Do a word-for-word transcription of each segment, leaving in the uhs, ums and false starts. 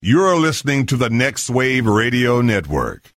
You're listening to the Next Wave Radio Network.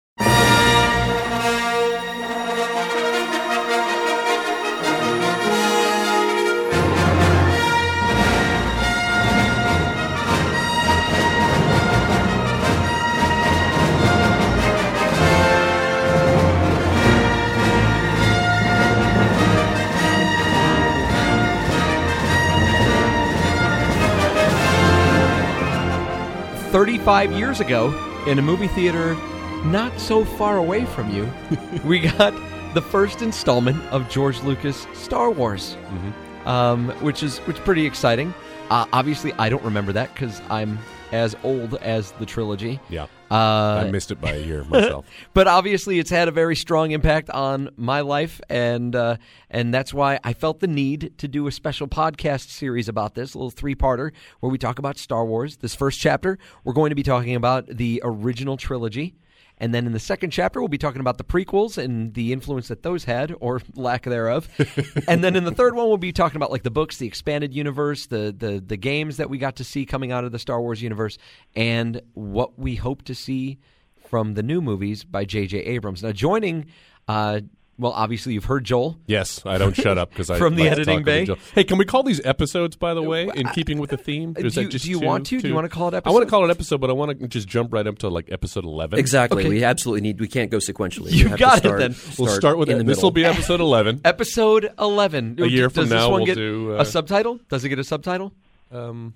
thirty-five years ago, in a movie theater not so far away from you, we got the first installment of George Lucas' Star Wars, mm-hmm. um, which is which is pretty exciting. Uh, obviously, I don't remember that because I'm as old as the trilogy. Yeah, uh, I missed it by a year myself. But obviously, it's had a very strong impact on my life, and uh, and that's why I felt the need to do a special podcast series about this, a little three-parter, where we talk about Star Wars. This first chapter, we're going to be talking about the original trilogy. And then in the second chapter, we'll be talking about the prequels and the influence that those had, or lack thereof. And then in the third one, we'll be talking about like the books, the expanded universe, the the the games that we got to see coming out of the Star Wars universe, and what we hope to see from the new movies by J J Abrams. Now, joining, uh, well, obviously you've heard Joel. Yes, I don't shut up because I from the like editing to bay. Joel. Hey, can we call these episodes, by the way, in keeping with the theme? Do, that you- just do you too- want to? Do too- you want to call it episode? I want to call it episode, but I want to just jump right up to like episode eleven. Exactly. Okay. We absolutely need. We can't go sequentially. You We have got to it start, then. We'll start with in the it. This middle. will be episode eleven. Episode eleven. A year Does from this now, one we'll get do, uh, a subtitle? Does it get a subtitle? Um,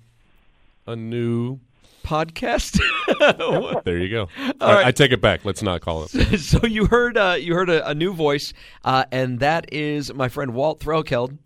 a new Podcast. There you go. All I, right. I take it back. Let's not call it. So you heard uh, you heard a, a new voice, uh, and that is my friend Walt Threlkeld,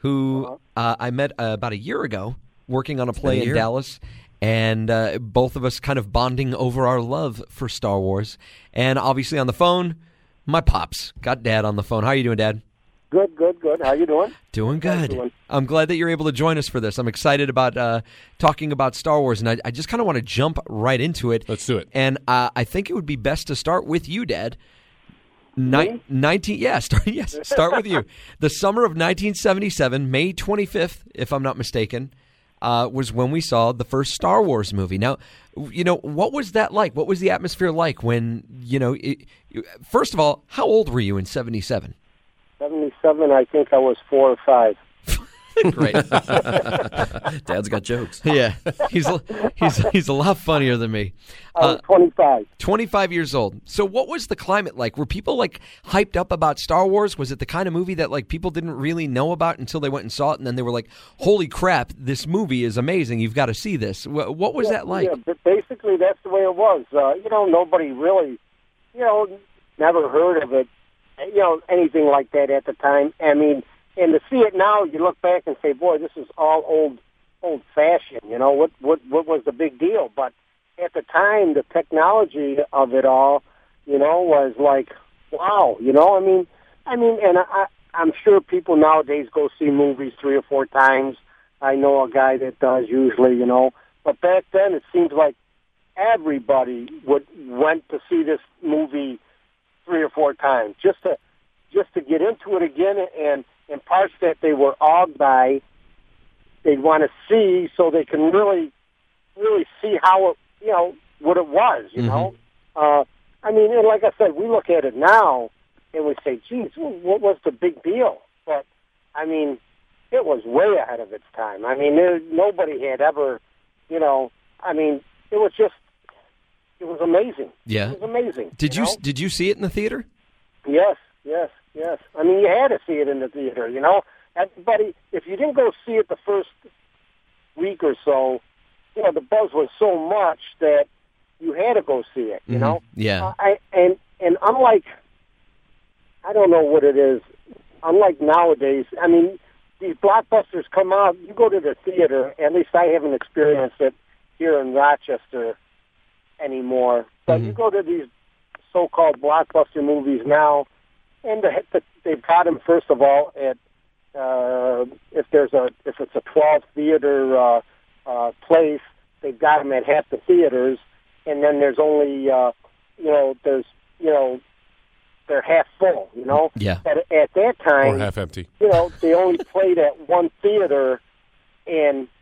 who uh, I met uh, about a year ago working on a play Been a in year? Dallas, and uh, both of us kind of bonding over our love for Star Wars. And obviously on the phone, my pops got Dad on the phone. How are you doing, Dad? Good, good, good. How you doing? Doing How's good. doing? I'm glad that you're able to join us for this. I'm excited about uh, talking about Star Wars, and I, I just kind of want to jump right into it. Let's do it. And uh, I think it would be best to start with you, Dad. Ni- nineteen, yeah, start, yes, start with you. The summer of nineteen seventy-seven, May twenty-fifth, if I'm not mistaken, uh, was when we saw the first Star Wars movie. Now, you know, what was that like? What was the atmosphere like when, you know, it, first of all, how old were you in seventy-seven? seventy-seven, I think I was four or five. Great. Dad's got jokes. Yeah, he's he's he's a lot funnier than me. I was Uh, twenty-five. twenty-five years old. So what was the climate like? Were people like hyped up about Star Wars? Was it the kind of movie that like people didn't really know about until they went and saw it, and then they were like, "Holy crap, this movie is amazing! You've got to see this." What, what was yeah, that like? Yeah, but basically that's the way it was. Uh, you know, nobody really, you know, never heard of it, you know, anything like that at the time. I mean, and to see it now, you look back and say, boy, this is all old, old-fashioned. You know, what, what, what was the big deal? But at the time, the technology of it all, you know, was like, wow. You know, I mean, I mean, and I, I'm sure people nowadays go see movies three or four times. I know a guy that does usually, you know. But back then, it seems like everybody would went to see this movie three or four times just to just to get into it again, and and parts that they were awed by, they'd want to see so they can really really see how it, you know, what it was, you Mm-hmm. know. Uh, I mean, and like I said, we look at it now and we say, geez, what was the big deal? But I mean, it was way ahead of its time. I mean, there, nobody had ever, you know, I mean, it was just, it was amazing. Yeah. It was amazing. Did you know? did you see it in the theater? Yes, yes, yes. I mean, you had to see it in the theater, you know. Everybody, if you didn't go see it the first week or so, you know, the buzz was so much that you had to go see it, you Mhm. know. Yeah. Uh, I, and and unlike, I don't know what it is. Unlike nowadays, I mean, these blockbusters come out. You go to the theater. At least I haven't experienced it here in Rochester anymore. But Mhm. you go to these so-called blockbuster movies now, and the, the, they've got them first of all at uh, if there's a if it's a twelve theater uh, uh, place, they've got them at half the theaters, and then there's only uh, you know there's you know they're half full, you know. Yeah. At, at that time, Or half empty. you know, they only played at one theater, and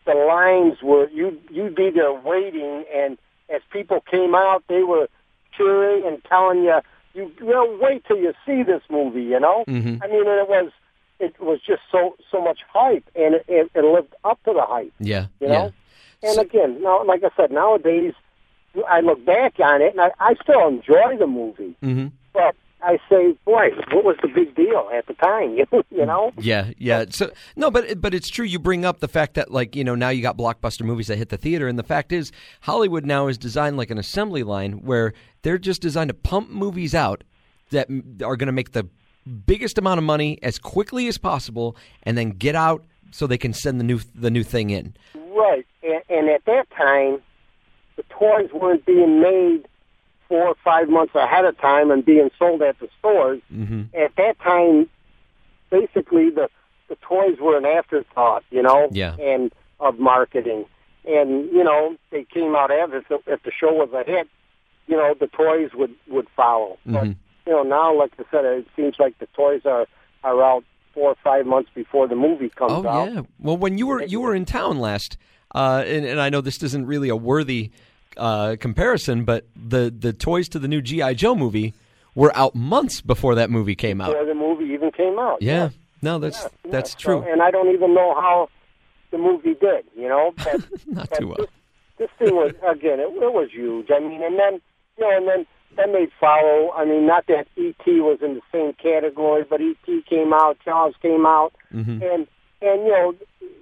the lines were you you'd be there waiting, and as people came out, they were cheering and telling you, you, you know, wait till you see this movie. You know, Mm-hmm. I mean, and it was it was just so so much hype, and it, it, it lived up to the hype. Yeah, You yeah. know, and again, now, like I said, nowadays I look back on it, and I, I still enjoy the movie, Mm-hmm. but I say, boy, what was the big deal at the time? You know? Yeah, yeah. So no, but but it's true. You bring up the fact that, like, you know, now you got blockbuster movies that hit the theater, and the fact is, Hollywood now is designed like an assembly line where they're just designed to pump movies out that m- are going to make the biggest amount of money as quickly as possible, and then get out so they can send the new the new thing in. Right. And, and at that time, the toys weren't being made four or five months ahead of time and being sold at the stores. Mm-hmm. At that time, basically, the, the toys were an afterthought, you know, Yeah. and of marketing. And, you know, they came out after, if the, if the show was a hit, you know, the toys would, would follow. But, Mhm. you know, now, like I said, it seems like the toys are, are out four or five months before the movie comes Oh out. yeah. Well, when you were you were in town last, uh, and, and I know this isn't really a worthy uh, comparison, but the the toys to the new G I. Joe movie were out months before that movie came out. Before the movie even came out. Yeah. No, that's Yeah, that's yeah. true. So, and I don't even know how the movie did, you know. But, Not but too well. This, this thing was, again, it, it was huge. I mean, and then, you know, and then, then they'd follow. I mean, not that E T was in the same category, but E T came out, Jaws came out, Mhm. and, and you know,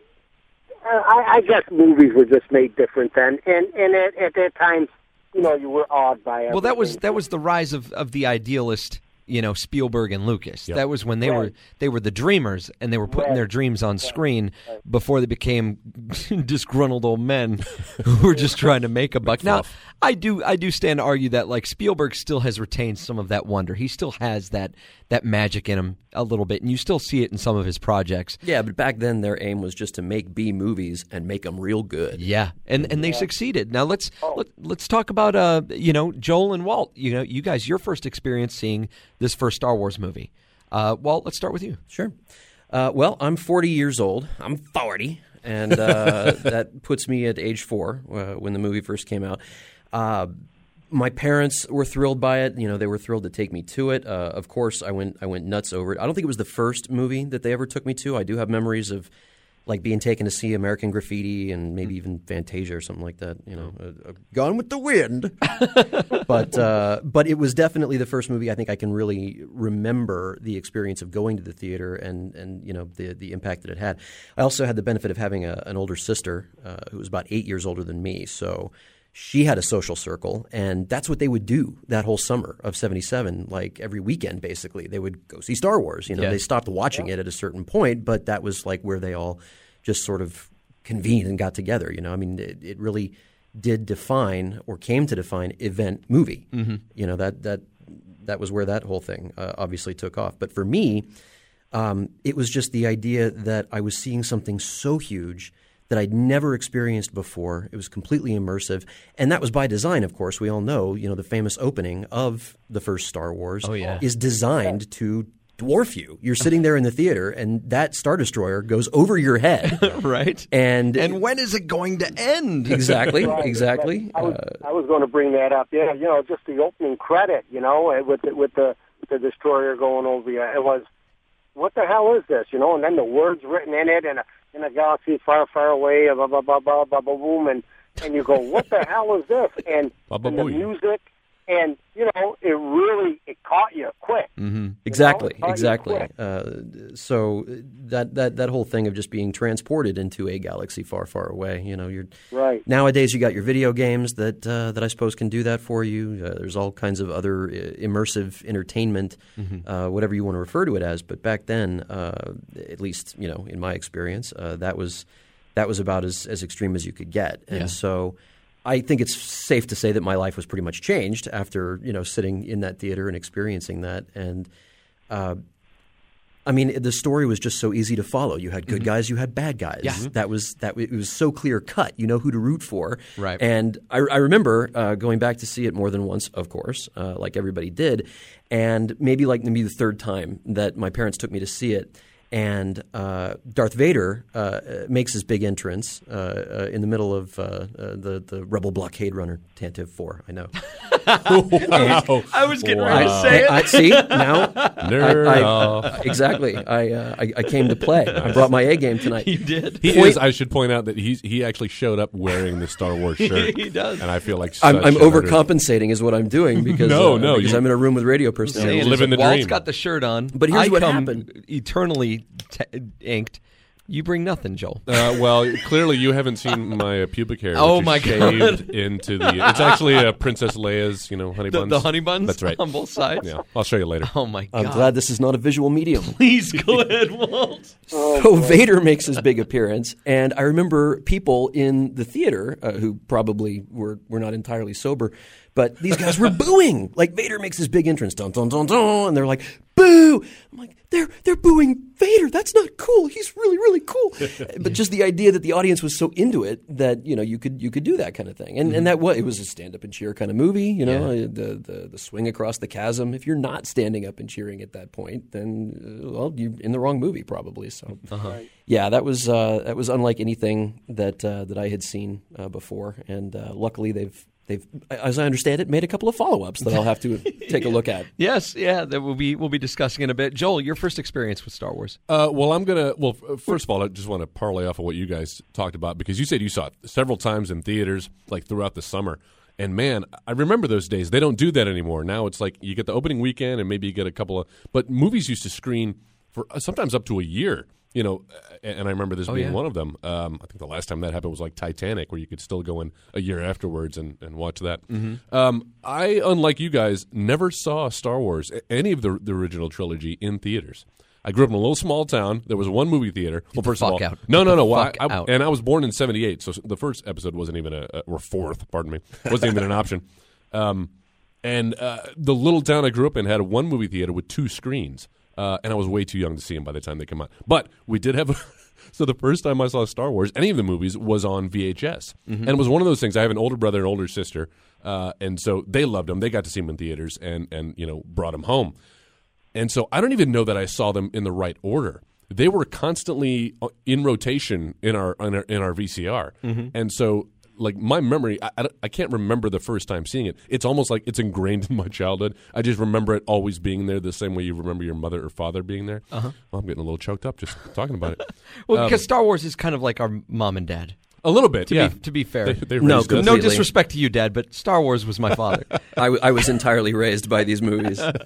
I, I guess movies were just made different then. And, and at, at that time, you know, you were awed by everything. Well, that was that was the rise of, of the idealist, you know, Spielberg and Lucas. Yep. That was when they Right. were they were the dreamers, and they were putting Right. their dreams on screen before they became disgruntled old men who were just trying to make a buck. Now, fluff. I do I do stand to argue that, like, Spielberg still has retained some of that wonder. He still has that that magic in him a little bit, and you still see it in some of his projects. Yeah, but back then their aim was just to make B movies and make them real good. Yeah, and and they succeeded. Now let's Oh. let, let's talk about uh you know Joel and Walt. You know, you guys, your first experience seeing this first Star Wars movie. Uh, Walt, let's start with you. Sure. Uh, well, I'm forty years old. I'm forty, and uh, that puts me at age four uh, when the movie first came out. Uh, my parents were thrilled by it. You know, they were thrilled to take me to it. Uh, of course, I went I went nuts over it. I don't think it was the first movie that they ever took me to. I do have memories of like being taken to see American Graffiti and maybe even Fantasia or something like that. You know, uh, uh, Gone with the Wind. but uh, but it was definitely the first movie I think I can really remember the experience of going to the theater and and you know the the impact that it had. I also had the benefit of having a, an older sister uh, who was about eight years older than me, so she had a social circle, and that's what they would do that whole summer of seventy-seven. Like every weekend, basically, they would go see Star Wars. You know, Yeah. they stopped watching it at a certain point, but that was like where they all just sort of convened and got together. You know, I mean, it, it really did define or came to define event movie. Mm-hmm. You know, that that that was where that whole thing uh, obviously took off. But for me, um, it was just the idea that I was seeing something so huge that I'd never experienced before. It was completely immersive. And that was by design, of course. We all know, you know, the famous opening of the first Star Wars Oh, yeah. is designed to dwarf you. You're sitting there in the theater, and that Star Destroyer goes over your head. Right. And, And when is it going to end? exactly, Right, exactly. I was, Uh, I was going to bring that up. Yeah, you know, just the opening credit, you know, uh, with the, with the the destroyer going over you. It was, what the hell is this? You know, and then the words written in it, and a, in a galaxy far, far away, blah blah blah blah blah blah boom, and and you go, what the hell is this? And, Ba, ba, and the booey. music, and you know, it really it caught you quick. Mm-hmm. Exactly, You know, it's exactly. quick. Uh, so that, that that whole thing of just being transported into a galaxy far, far away. You know, you're Right. nowadays you got your video games that uh, that I suppose can do that for you. Uh, there's all kinds of other uh, immersive entertainment, uh, whatever you want to refer to it as. But back then, uh, at least you know, in my experience, uh, that was that was about as, as extreme as you could get. And Yeah. so I think it's safe to say that my life was pretty much changed after, you know, sitting in that theater and experiencing that. And uh, I mean, the story was just so easy to follow. You had good guys, you had bad guys. Yeah. That was that. It was so clear cut. You know who to root for. Right. And I, I remember uh, going back to see it more than once, of course, uh, like everybody did, and maybe like maybe the third time that my parents took me to see it. And uh, Darth Vader uh, makes his big entrance uh, uh, in the middle of uh, uh, the the Rebel Blockade Runner Tantive four. I know. Wow. I was getting Wow. ready to say it. I, I, see now. Nerd I, I, off. exactly. I, uh, I I came to play. I brought my A game tonight. You did. He Point- is. I should point out that he's he actually showed up wearing the Star Wars shirt. He does. and I feel like I'm, such I'm a nerd. overcompensating, is what I'm doing because No, uh, no, because you- I'm in a room with radio personality. Saying living is, the Walt's dream. got the shirt on. But here's I what come happened. eternally t- inked. You bring nothing, Joel. Uh, well, clearly you haven't seen my uh, pubic hair. Oh, which my is God. shaved into the. It's actually uh, Princess Leia's, you know, honey The, buns. the honey buns. That's right. On both sides. Yeah, I'll show you later. Oh my I'm god. glad this is not a visual medium. Please go ahead, Walt. So Vader makes his big appearance, and I remember people in the theater uh, who probably were, were not entirely sober, but these guys were booing. Like Vader makes his big entrance, dun dun dun dun, and they're like, "Boo!" I'm like, "They're they're booing Vader. That's not cool. He's really really cool." But just the idea that the audience was so into it that you know you could you could do that kind of thing, and Mm-hmm. and that was it was a stand up and cheer kind of movie. You know, uh, the, the the swing across the chasm. If you're not standing up and cheering at that point, then uh, well, you're in the wrong movie probably. So. Uh-huh. Yeah, that was uh, that was unlike anything that uh, that I had seen uh, before, and uh, luckily they've they've, as I understand it, made a couple of follow ups that I'll have to take a look at. Yes, yeah, that we'll be we'll be discussing in a bit. Joel, your first experience with Star Wars. Uh, well, I'm gonna. Well, f- first of all, I just want to parlay off of what you guys talked about because you said you saw it several times in theaters, like throughout the summer. And man, I remember those days. They don't do that anymore. Now it's like you get the opening weekend, and maybe you get a couple of. But movies used to screen for uh, sometimes up to a year. You know, and I remember this Oh, being yeah. one of them. Um, I think the last time that happened was like Titanic, where you could still go in a year afterwards and, and watch that. Mm-hmm. Um, I, unlike you guys, never saw Star Wars, a- any of the, the original trilogy, in theaters. I grew up in a little small town. There was one movie theater. Well, the first of fuck all, out. no, Get no, the no. Well, fuck I, I, out. and I was born in seventy-eight, so the first episode wasn't even a, a or fourth, pardon me, wasn't even an option. Um, and uh, the little town I grew up in had one movie theater with two screens, uh, and I was way too young to see them by the time they came out. But we did have a. So the first time I saw Star Wars, any of the movies, was on V H S. Mm-hmm. And it was one of those things. I have an older brother and older sister, uh, and so they loved them. They got to see them in theaters and, and you know brought them home. And so I don't even know that I saw them in the right order. They were constantly in rotation in our in our, in our V C R. Mm-hmm. And so like my memory, I, I, I can't remember the first time seeing it. It's almost like it's ingrained in my childhood. I just remember it always being there the same way you remember your mother or father being there. Uh-huh. Well, I'm getting a little choked up just talking about it. Well, Um, because Star Wars is kind of like our mom and dad. A little bit, To yeah. be to be fair, They, they No, raised us. no completely. disrespect to you, Dad, but Star Wars was my father. I, w- I was entirely raised by these movies. Um,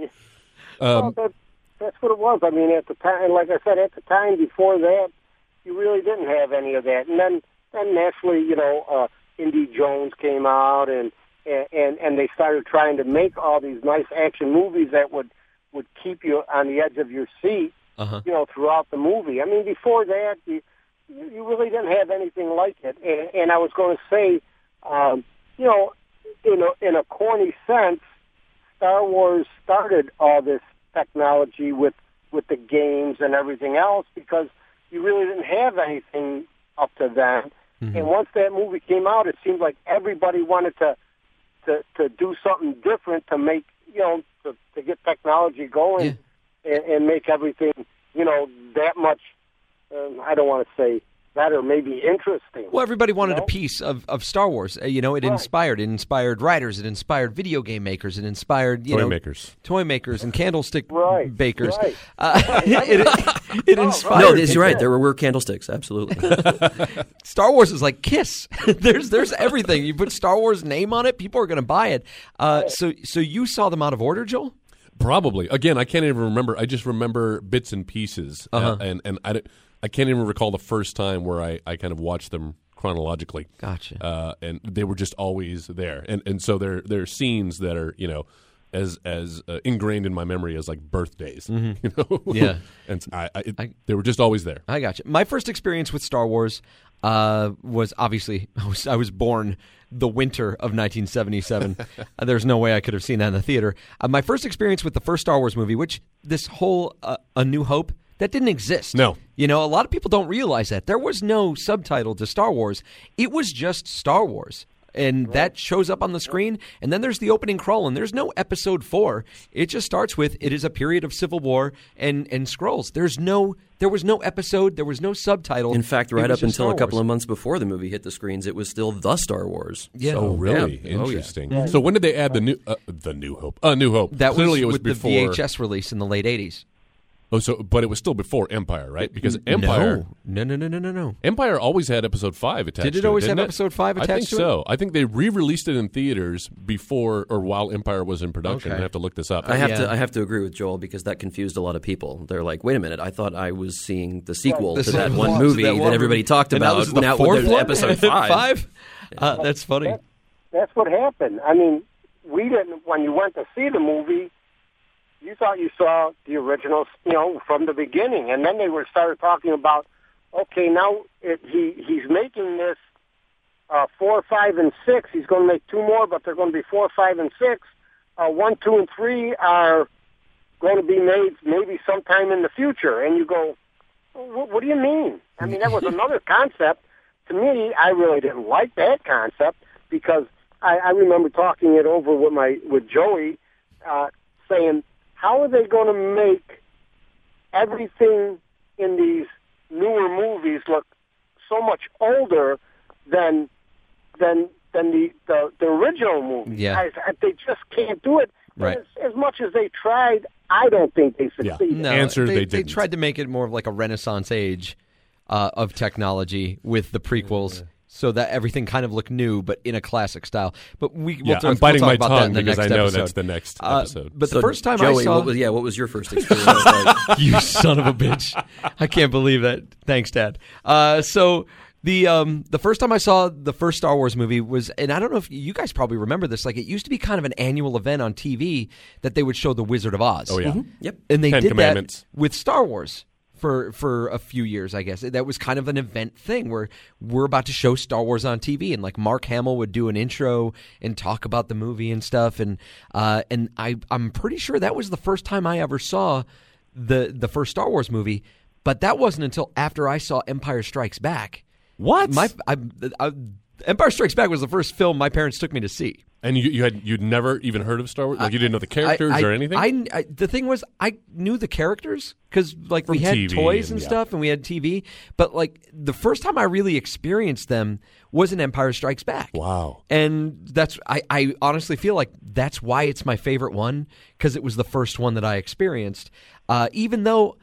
well, that, that's what it was. I mean, at the time, and like I said, at the time before that, you really didn't have any of that. And then, then naturally, you know, uh, Indy Jones came out, and, and and they started trying to make all these nice action movies that would would keep you on the edge of your seat, Uh-huh. you know, throughout the movie. I mean, before that, you, you really didn't have anything like it. And, and I was going to say, um, you know, in a, in a corny sense, Star Wars started all this technology with, with the games and everything else because you really didn't have anything up to then. Mm-hmm. And once that movie came out, it seemed like everybody wanted to to, to do something different to make, you know, to, to get technology going Yeah. and, and make everything, you know, that much, um, I don't want to say better, maybe interesting. Well, everybody wanted You know? a piece of, of Star Wars. Uh, you know, it Right. inspired. It inspired writers. It inspired video game makers. It inspired you Toy know makers. toy makers, and candlestick Right, bakers. right. Uh, it it inspired. No, this, you're right. There were, were candlesticks, absolutely. Star Wars is like Kiss. there's there's everything. You put Star Wars name on it, people are going to buy it. Uh, so so you saw them out of order, Joel? Probably. Again, I can't even remember. I just remember bits and pieces, Uh-huh. uh, and and I, don't- I can't even recall the first time where I, I kind of watched them chronologically. Gotcha. Uh, and they were just always there, and and so there there are scenes that are you know as as uh, ingrained in my memory as like birthdays. You know, Mm-hmm. Yeah. and I, I, it, I- they were just always there. I got you. My first experience with Star Wars uh, was obviously I was I was born the winter of nineteen seventy-seven. uh, there's no way I could have seen that in the theater. Uh, my first experience with the first Star Wars movie, which this whole uh, A New Hope, that didn't exist. No. You know, a lot of people don't realize that there was no subtitle to Star Wars. It was just Star Wars. And that shows up on the screen, and then there's the opening crawl, and there's no episode four. It just starts with, it is a period of civil war and, and Skrulls. There's no, there was no episode, there was no subtitle. In fact, right It was up just until Star a couple Wars. of months before the movie hit the screens, it was still the Star Wars. Yeah. Oh, really? Yeah. Oh, yeah. Interesting. So when did they add the new uh, the New Hope? Uh, New Hope. That Clearly, was it was with before. the V H S release in the late eighties. Oh, so but it was still before Empire, right? Because Empire, No, no, no, no, no, no. Empire always had Episode Five attached. Did it to always didn't have it? Episode five I attached think to it? so. I think they re-released it in theaters before or while Empire was in production. Okay. I have to look this up. I have Yeah. to I have to agree with Joel because that confused a lot of people. They're like, wait a minute, I thought I was seeing the sequel The to that sequel one to movie that that, one everybody movie. talked And now about. this is the Now fourth there's one? episode five. Five? Uh, that's funny. That, that's what happened. I mean, we didn't, when you went to see the movie, you thought you saw the originals, you know, from the beginning. And then they were started talking about, okay, now it, he he's making this uh, four, five, and six. He's going to make two more, but they're going to be four, five, and six. Uh, one, two, and three are going to be made maybe sometime in the future. And you go, what, what do you mean? I mean, that was another concept. To me, I really didn't like that concept because I, I remember talking it over with my with Joey, uh, saying, how are they going to make everything in these newer movies look so much older than than than the the, the original movie? Yeah. I, I, they just can't do it. Right. As, as much as they tried, I don't think they Yeah. succeeded. No, Answer, they, they they didn't. tried to make it more of like a Renaissance age uh, of technology with the prequels, so that everything kind of looked new, but in a classic style. But we, we'll yeah, talk- I'm we'll biting talk my about that tongue in the because I next know episode. that's the next Uh, episode. but the So, first time Joey, I saw, what was, yeah, what was your first experience like? you son of a bitch, I can't believe that. Thanks, Dad. Uh, so. The um the first time I saw the first Star Wars movie was, and I don't know if you guys probably remember this, like it used to be kind of an annual event on T V that they would show The Wizard of Oz. oh yeah. Yep. And they Ten did Commandments. that with Star Wars for for a few years, I guess. That was kind of an event thing where we're about to show Star Wars on T V, and like Mark Hamill would do an intro and talk about the movie and stuff. And uh, and I I'm pretty sure that was the first time I ever saw the the first Star Wars movie, but that wasn't until after I saw Empire Strikes Back. What? My I, I, Empire Strikes Back was the first film my parents took me to see. And you, you had you'd never even heard of Star Wars? Like you didn't know the characters I, I, or anything? I, I, the thing was, I knew the characters because like we From had T V toys and- and yeah. stuff, and we had T V. But like the first time I really experienced them was in Empire Strikes Back. Wow. And that's I, I honestly feel like that's why it's my favorite one, because it was the first one that I experienced. Uh, even though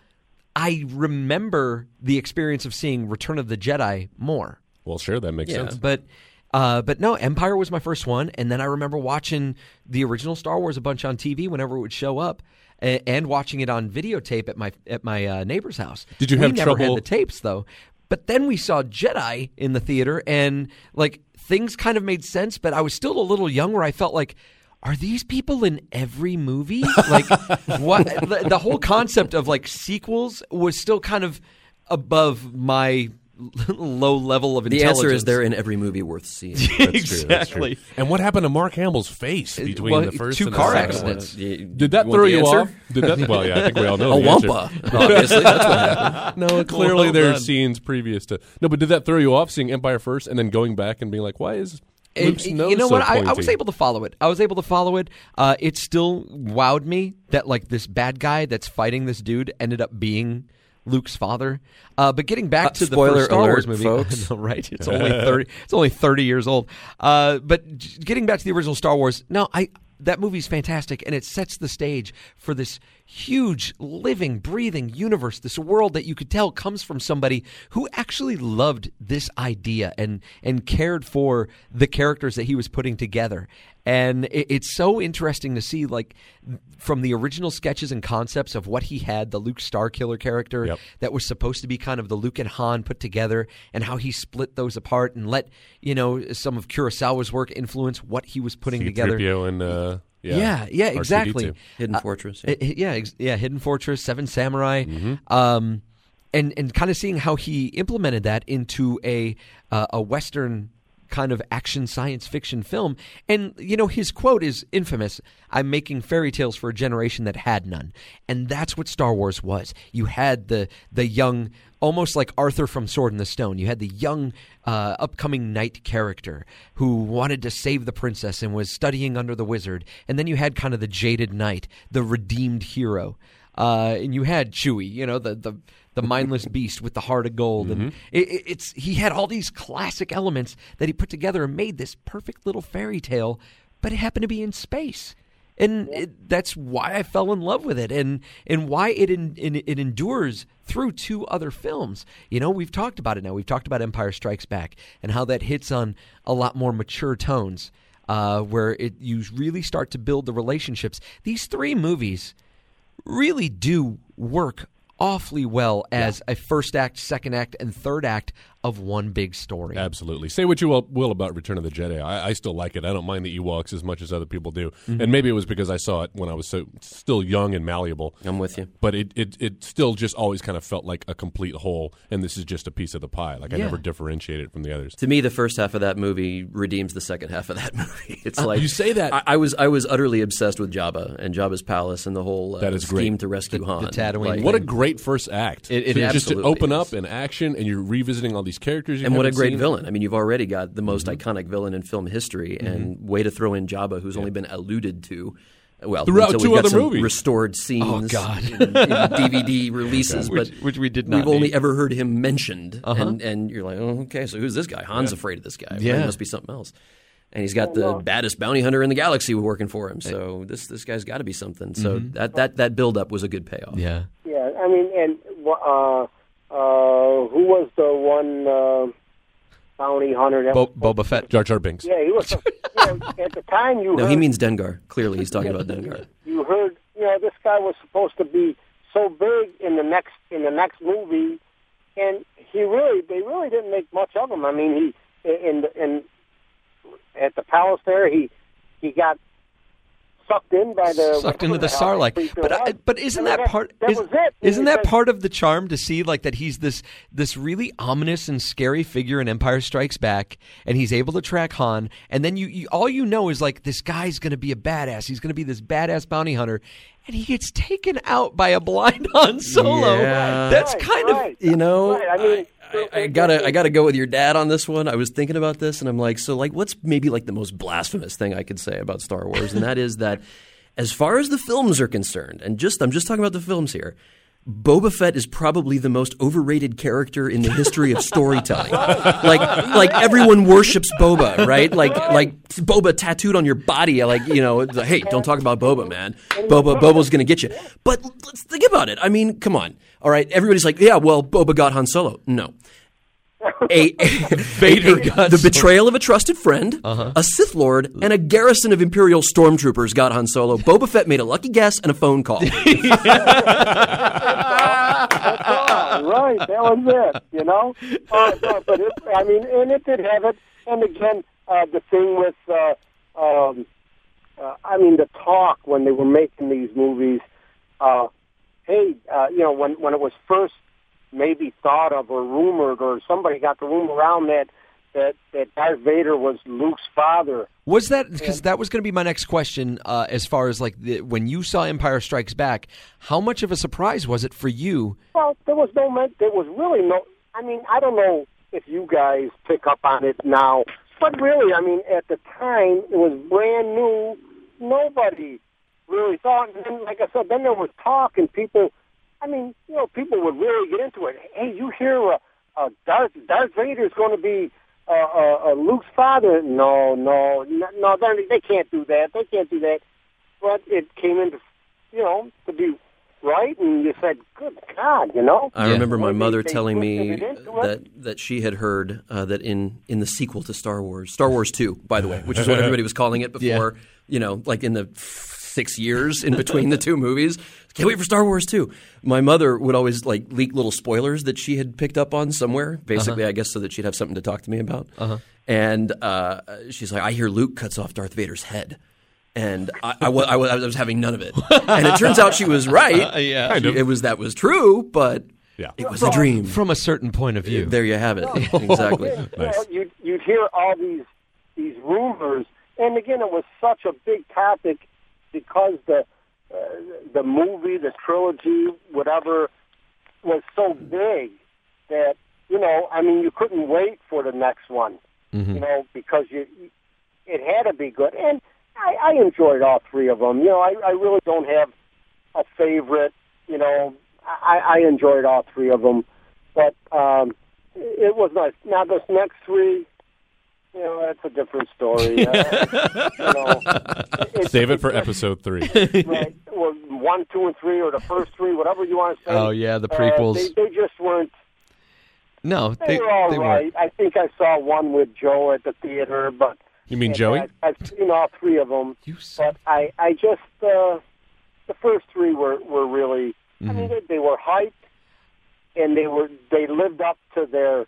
I remember the experience of seeing Return of the Jedi more. Well, sure, that makes Yeah. sense. But uh, but no, Empire was my first one, and then I remember watching the original Star Wars a bunch on T V whenever it would show up, and, and watching it on videotape at my at my uh, neighbor's house. Did you we have never trouble- had the tapes though. But then we saw Jedi in the theater, and like things kind of made sense. But I was still a little young, where I felt like, are these people in every movie? Like, what? The, the whole concept of like sequels was still kind of above my low level of The intelligence. answer is they're in every movie worth seeing. That's true, that's exactly. true. And what happened to Mark Hamill's face between well, the first two and the car second accidents. one? You- Did that you want throw the you answer? off? Did that? Well, yeah, I think we all know A the answer. wampa. Obviously, that's what happened. No, clearly Well there are done. scenes previous to. No, but did that throw you off seeing Empire first and then going back and being like, why is Luke's And, nose you know so what? I, I pointy? was able to follow it. I was able to follow it. Uh, it still wowed me that like this bad guy that's fighting this dude ended up being Luke's father. Uh, but getting back Uh, to the spoiler first Star alert, Wars movie, folks. I know, right? It's only thirty. It's only thirty years old. Uh, but j- getting back to the original Star Wars, no, I that movie's fantastic, and it sets the stage for this huge, living, breathing universe. This world that you could tell comes from somebody who actually loved this idea and and cared for the characters that he was putting together. And it, it's so interesting to see, like, from the original sketches and concepts of what he had, the Luke Starkiller character Yep. that was supposed to be kind of the Luke and Han put together, and how he split those apart and let, you know, some of Kurosawa's work influence what he was putting together. C three P O and uh, yeah, Yeah, yeah, R two D two. exactly. Hidden Uh, Fortress. Uh, yeah, ex- yeah, Hidden Fortress, Seven Samurai, Mm-hmm. um, and and kind of seeing how he implemented that into a uh, a Western kind of action science fiction film. And, you know, his quote is infamous. I'm making fairy tales for a generation that had none. And that's what Star Wars was. You had the the young, almost like Arthur from Sword in the Stone. You had the young, uh, upcoming knight character who wanted to save the princess and was studying under the wizard. And then you had kind of the jaded knight, the redeemed hero. Uh, and you had Chewie, you know, the the, the mindless beast with the heart of gold. Mm-hmm. And it, it's he had all these classic elements that he put together and made this perfect little fairy tale, but it happened to be in space. And it, that's why I fell in love with it, and and why it, in, in, it endures through two other films. You know, we've talked about it now. We've talked about Empire Strikes Back and how that hits on a lot more mature tones, uh, where it you really start to build the relationships. These three movies really do work awfully well as yeah. a first act, second act, and third act of one big story. Absolutely. Say what you will, will about Return of the Jedi. I, I still like it. I don't mind the Ewoks as much as other people do. Mm-hmm. And maybe it was because I saw it when I was so still young and malleable. I'm with you. But it, it, it still just always kind of felt like a complete whole, and this is just a piece of the pie. Like I yeah. never differentiated it from the others. To me, the first half of that movie redeems the second half of that movie. It's uh, like you say that. I, I was I was utterly obsessed with Jabba and Jabba's palace and the whole uh, that is scheme great. to rescue the, Han. The Tatooine. Like, what a great first act. It, it so just to absolutely open is. up in action, and you're revisiting all these characters. You and what a great seen. villain. I mean, you've already got the most mm-hmm. iconic villain in film history, mm-hmm. and way to throw in Jabba, who's yeah. only been alluded to. Well, throughout until two we've got other some movies. restored scenes Oh, God. in, in D V D releases, which, but which we did not we've only need. ever heard him mentioned, Uh-huh. and, and you're like, oh, okay, so who's this guy? Han's Yeah. afraid of this guy. Yeah. It must be something else. And he's got the baddest bounty hunter in the galaxy working for him, so this this guy's got to be something. So Mm-hmm. that that that build up was a good payoff. Yeah. Yeah, I mean, and uh, uh, who was the one uh, bounty hunter? That Bo- was, Boba Fett. Jar Jar Binks. Yeah, he was. You know, at the time, you No, heard, he means Dengar. Clearly, he's talking about Dengar. You heard, you know, this guy was supposed to be so big in the next in the next movie, and he really, they really didn't make much of him. I mean, he in in at the palace there, he he got sucked in by the sucked into the hell Sarlacc. creature But was. I, but isn't I mean, that part? That is, was it. Isn't He that said- part of the charm to see like that he's this this really ominous and scary figure in Empire Strikes Back, and he's able to track Han, and then you, you all you know is like this guy's going to be a badass. He's going to be this badass bounty hunter, and he gets taken out by a blind Han Solo. Yeah. That's Right, kind right. of You know, Right, I mean, I, I gotta, I gotta go with your dad on this one. I was thinking about this, and I'm like, so, like, what's maybe like the most blasphemous thing I could say about Star Wars, and that is that, as far as the films are concerned, and just, I'm just talking about the films here. Boba Fett is probably the most overrated character in the history of storytelling. like, like everyone worships Boba, right? Like, like Boba tattooed on your body. Like, you know, it's like, hey, don't talk about Boba, man. Boba, Boba's gonna get you. But let's think about it. I mean, come on. All right, everybody's like, yeah, well, Boba got Han Solo. No. A, a, Vader a- got the Solo. betrayal of a trusted friend, Uh-huh. a Sith Lord, and a garrison of Imperial stormtroopers got Han Solo. Boba Fett made a lucky guess and a phone call. right, that was it, you know? Uh, but, but it, I mean, and it did have it. And again, uh, the thing with, uh, um, uh, I mean, the talk when they were making these movies, uh, hey, uh, you know, when, when it was first maybe thought of or rumored, or somebody got the rumor around that, that, that Darth Vader was Luke's father. Was that because that was going to be my next question? Uh, as far as like the, when you saw Empire Strikes Back, how much of a surprise was it for you? Well, there was no, there was really no. I mean, I don't know if you guys pick up on it now, but really, I mean, at the time it was brand new. Nobody really thought. And then, like I said, then there was talk, and people. I mean, you know, people would really get into it. Hey, you hear uh, uh, Darth Darth Vader is going to be uh, uh, uh, Luke's father? No, no, no, no. They they can't do that. They can't do that. But it came into, you know, to be right, and you said, "Good God," you know. I remember my They- mother they telling me twisted it into it. that, that she had heard uh, that in, in the sequel to Star Wars, Star Wars two, by the way, which is what everybody was calling it before, you know, like in the six years in between the two movies. Can't wait for Star Wars two. My mother would always like leak little spoilers that she had picked up on somewhere, basically, I guess, so that she'd have something to talk to me about. Uh-huh. And uh, she's like, I hear Luke cuts off Darth Vader's head. And I, I, wa- I, wa- I was having none of it. And it turns out she was right. yeah. Kind of. It was that was true, but Yeah. It was a dream. From a certain point of view. There you have it. Exactly. You Nice. know, you'd, you'd hear all these these rumors, and again, it was such a big topic because the uh, the movie, the trilogy, whatever, was so big that, you know, I mean, you couldn't wait for the next one, Mm-hmm. you know, because you it had to be good. And I, I enjoyed all three of them. You know, I, I really don't have a favorite. You know, I, I enjoyed all three of them, but um, it was nice. Now, this next three, you know, that's a different story. uh, you know, it's, Save it for episode three. right, or one, two, and three, or the first three, whatever you want to say. Oh, yeah, the Uh, prequels. they, they just weren't. No, They, they, were all they right. weren't. I think I saw one with Joe at the theater, but You mean and Joey? I, I've seen all three of them. You saw- But I, I just uh, the first three were were really. I mean, they, they were hyped, and they were they lived up to their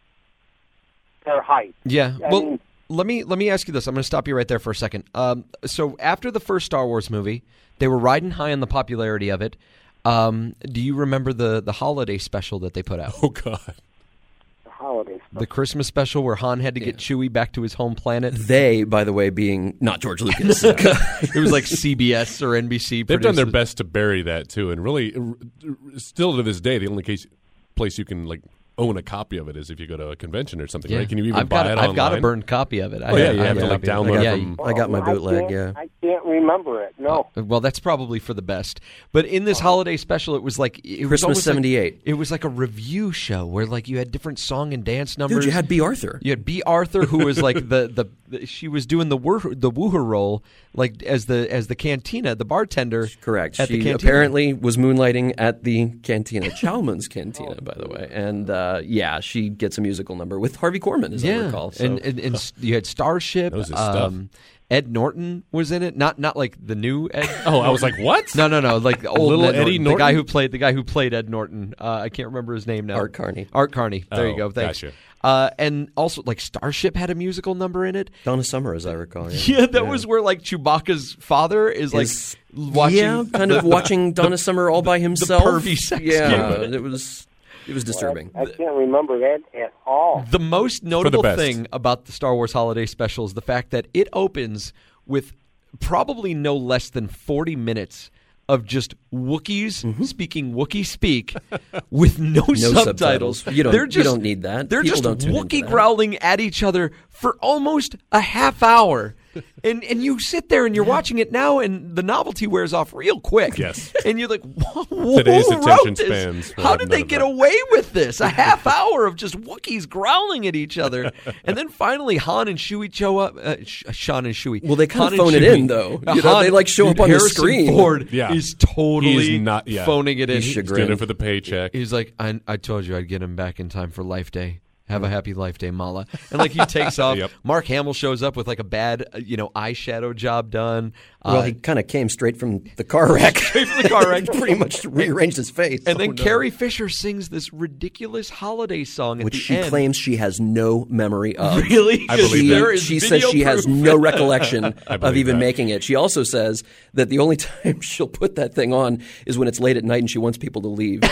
their hype. Yeah. I Well, mean- let me let me ask you this. I'm going to stop you right there for a second. Um, so after the first Star Wars movie, they were riding high on the popularity of it. Um, do you remember the the holiday special that they put out? Oh, God. The holiday stuff. The Christmas special where Han had to get Chewie back to his home planet. They, by the way, being not George Lucas. It was like C B S or N B C. They've done their produced it. best to bury that, too. And really, r- r- still to this day, the only case, place you can, like, own a copy of it is if you go to a convention or something, Yeah. right? Can you even I've buy got it a, I've online? got a burned copy of it. I Oh, yeah, have- you I have to, a like, copy of it. download it Yeah, from- I got my I bootleg, can't- yeah. I can't remember it. No. Well, that's probably for the best. But in this holiday special, it was like it was Christmas almost like- seventy-eight. it was like a review show where like you had different song and dance numbers. Dude, you had B. Arthur. You had B. Arthur, who was like the, the, the she was doing the woo the wooher role, like as the as the cantina, the bartender. Correct. At the She cantina. apparently was moonlighting at the cantina, Chalmers Cantina, by the way. And uh, yeah, she gets a musical number with Harvey Korman, as I Yeah, recall. So. and, and and s- you had Starship. That was his stuff. um, Ed Norton was in it. Not not like the new Ed. Oh, I was like, what? No, no, no. Like the old Little Ed Eddie Norton, the guy Norton? who played the guy who played Ed Norton. Uh, I can't remember his name now. Art Carney. Art Carney. There you Oh, go. Thanks. gotcha. Uh, and also, like Starship had a musical number in it. Donna Summer, as I recall. Yeah, Yeah, that was where like Chewbacca's father is like Is- watching. yeah, kind of watching Donna Summer all by himself. pervy sex Yeah, game. it was it was disturbing. I can't remember that at all. The most notable best. thing about the Star Wars Holiday Special is the fact that it opens with probably no less than forty minutes of just Wookiees speaking Wookiee speak with no, Mm-hmm. No subtitles. subtitles. You don't- They're you just, don't need that. They're People just don't tune into Wookiee that. growling at each other for almost a half hour. And and you sit there and you're watching it now, and the novelty wears off real quick. Yes. And you're like, who Today's wrote attention this? spans will How have did none they of get that. away with this? A half hour of just Wookiees growling at each other, and then finally Han and Chewie show up. Uh, Sh- Sean and Chewie. Well, they kinda Han and phone it Chewie. in, though. Uh, You know, Han- they, like, show up dude, on the Harrison screen. Ford Yeah. is totally He's not- yeah. phoning it in. He's He- chagrined. Doing it for the paycheck. He's like, I, I told you I'd get him back in time for Life Day. Have a happy Life Day, Mala. And like he takes off. Yep. Mark Hamill shows up with like a bad, uh, you know, eyeshadow job done. Well, Uh, he kind of came straight from the car wreck. Straight from the car wreck. Pretty much rearranged his face. and then Oh, no. Carrie Fisher sings this ridiculous holiday song at which the she end. claims she has no memory of. Really? I believe She, that. There is she says video she has proof. no recollection of believe even that. making it. She also says that the only time she'll put that thing on is when it's late at night and she wants people to leave.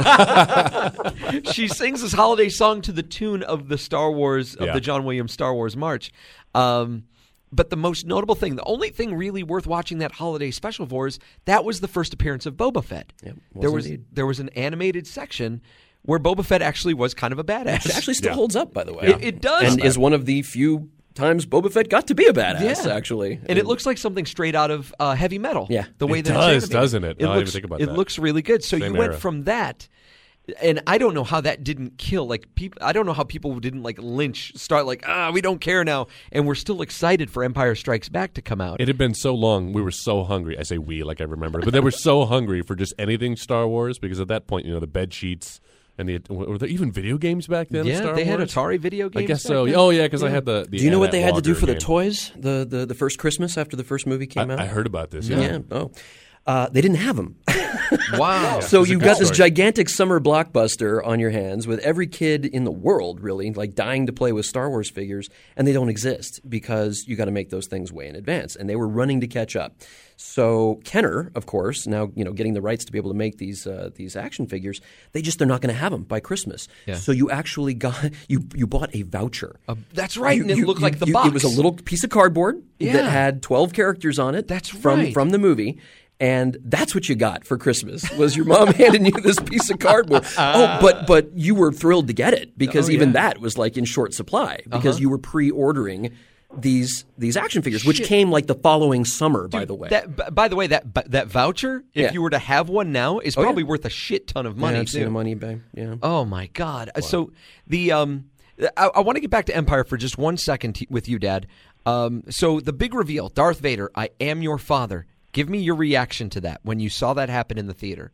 She sings this holiday song to the tune of the Star Wars of Yeah. the John Williams Star Wars March. Um, but the most notable thing, the only thing really worth watching that holiday special for is that was the first appearance of Boba Fett. Yep, was there was indeed. there was an animated section where Boba Fett actually was kind of a badass. It actually still Yeah. holds up, by the way. It- it does. And is one of the few times Boba Fett got to be a badass, Yeah. actually. And it looks like something straight out of uh, Heavy Metal. Yeah. the way It that does, it's animated. doesn't it? No, I didn't looks, even think about it that. looks really good. So Same you went era. from that, and I don't know how that didn't kill. Like people, I don't know how people didn't like lynch, start like ah, we don't care now, and we're still excited for Empire Strikes Back to come out. It had been so long. We were so hungry. I say we like I remember, but they were so hungry for just anything Star Wars because at that point, you know, the bed sheets and the were there even video games back then? yeah, Star they had Wars? Atari video games. I guess back so. then. Oh yeah, because I had the. the Do you know what they had to do Walker for the game. toys the, the, the first Christmas after the first movie came I, out? I heard about this. Yeah. Yeah. Oh. Uh, they didn't have them. Wow. So That's a you've good got this story. gigantic summer blockbuster on your hands with every kid in the world really like dying to play with Star Wars figures, and they don't exist because you got to make those things way in advance, and they were running to catch up. So Kenner, of course, now you know getting the rights to be able to make these uh, these action figures, they just they're not going to have them by Christmas. Yeah. So you actually got you you bought a voucher. Uh, that's right, You- and it you- looked you- like the you- box. It was a little piece of cardboard Yeah. that had twelve characters on it. That's from right. from the movie. And that's what you got for Christmas was your mom handing you this piece of cardboard. Oh, but but you were thrilled to get it because Oh, even yeah. that was like in short supply because Uh-huh. you were pre-ordering these these action figures, which Shit. came like the following summer, by Dude, the way. That, b- by the way, that b- that voucher, if Yeah. you were to have one now, is Oh, yeah. probably worth a shit ton of money. yeah, I've seen too. the money bag. Yeah. Oh my God! Uh So the um, I, I want to get back to Empire for just one second t- with you, Dad. Um, so the big reveal, Darth Vader, I am your father. Give me your reaction to that when you saw that happen in the theater.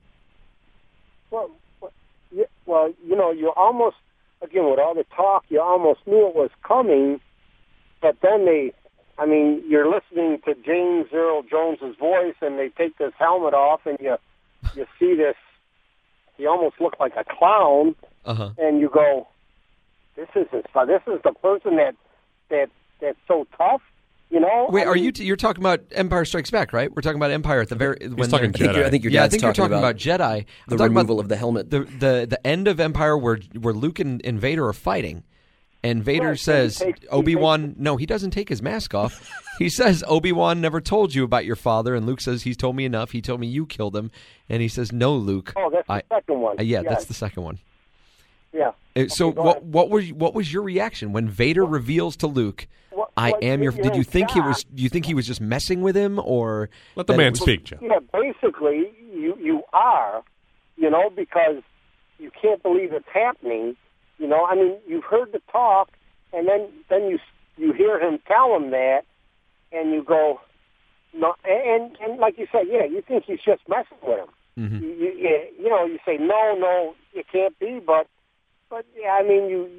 Well, well, yeah, well, you know, you almost, again, with all the talk, you almost knew it was coming, but then they, I mean, you're listening to James Earl Jones's voice, and they take this helmet off, and you, you see this, he almost looked like a clown, Uh huh. and you go, this is his, this is the person that, that, that's so tough, you know? Wait, I are mean, you t- you're talking about Empire Strikes Back, right? We're talking about Empire at the very. When talking they're- Jedi. I think your Yeah, I dad's think you're talking about, about Jedi. I'm the talking removal about of the helmet. the the the end of Empire where where Luke and, and Vader are fighting, and Vader Right, so he says takes- he Obi Wan. No, he doesn't take his mask off. He says Obi Wan never told you about your father, and Luke says he's told me enough. He told me you killed him, and he says no, Luke. Oh, that's the I, second one. uh, yeah, Yes. that's the second one. Yeah. Uh, so go what ahead. what was what was your reaction when Vader reveals to Luke? What- I what- am your. you're Did you in think he shock. was? Do you think he was just messing with him, or Let the that it man was- speak, Joe. Yeah, basically, you you are, you know, because you can't believe it's happening. You know, I mean, you've heard the talk, and then then you you hear him tell him that, and you go, no, and and like you said, yeah, you think he's just messing with him. Mhm. You, you you know, you say no, no, it can't be, but but yeah, I mean, you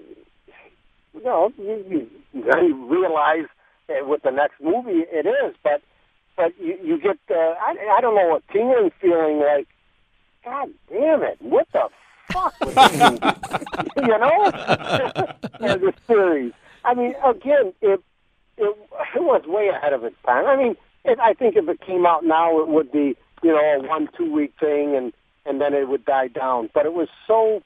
you know, you, you then you realize that with the next movie it is, but. But you, you get, uh, I, I don't know, a tingling feeling like, God damn it, what the fuck was this movie? You know? Yeah, the series. I mean, again, it, it it was way ahead of its time. I mean, it, I think if it came out now, it would be, you know, a one, two-week thing, and, and then it would die down. But it was so,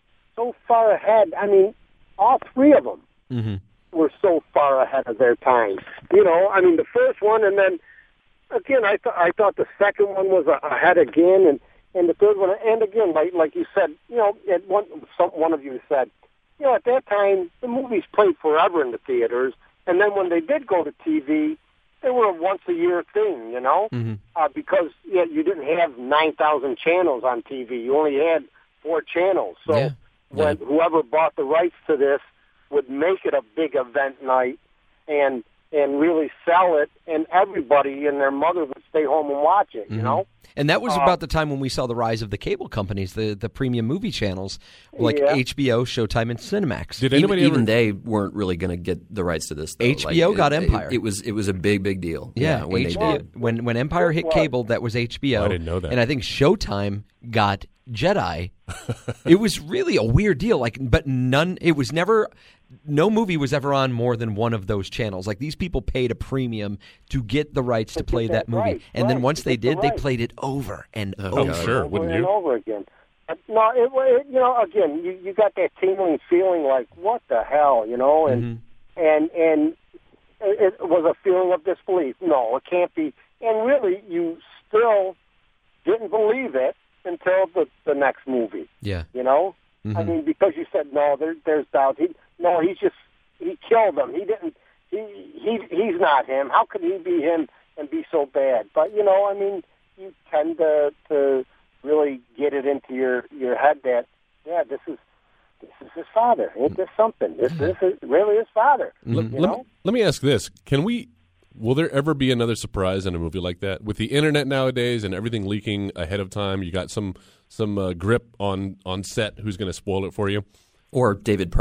so far ahead. I mean, all three of them Mm-hmm. were so far ahead of their time. You know, I mean, the first one, and then, again, I thought I thought the second one was a- ahead again, and, and the third one, and again, like like you said, you know, at one some one of you said, you know, at that time the movies played forever in the theaters, and then when they did go to T V, they were a once a year thing, you know, Mm-hmm. uh, because yeah, you didn't have nine thousand channels on T V, you only had four channels, so Yeah. when whoever bought the rights to this would make it a big event night, and. and really sell it, and everybody and their mother would stay home and watch it, you know? And that was Uh, about the time when we saw the rise of the cable companies, the the premium movie channels like Yeah. H B O, Showtime, and Cinemax. Did Even, anybody even ever? they weren't really going to get the rights to this. Though. H B O Like, got it, Empire. It, it was it was a big big deal. Yeah, when H B O, they did. when when Empire hit What? cable, that was H B O. I didn't know that. And I think Showtime got Jedi. It was really a weird deal. Like, but none. It was never. No movie was ever on more than one of those channels. Like these people paid a premium to get the rights to To play get that that movie, right, and then right, once to they get the did, they right. played it over and Oh, over. Oh, sure, over wouldn't and you? over again. But no, it, it you know, again, you, you got that tingling feeling like, what the hell, you know, and Mm-hmm. and and it, it was a feeling of disbelief. No, it can't be. And really, you still didn't believe it until the the next movie. Yeah. You know, Mm-hmm. I mean, because you said no, there, there's doubt. He no, he's just he killed him. He didn't. He he he's not him. How could he be him and be so bad? But you know, I mean, you tend to to really get it into your your head that yeah, this is this is his father. Ain't this something? This this is really his father. Let, You let know? me, let me ask this: Can we? Will there ever be another surprise in a movie like that? With the internet nowadays and everything leaking ahead of time, you got some some uh, grip on on set who's going to spoil it for you. Or David Prowse.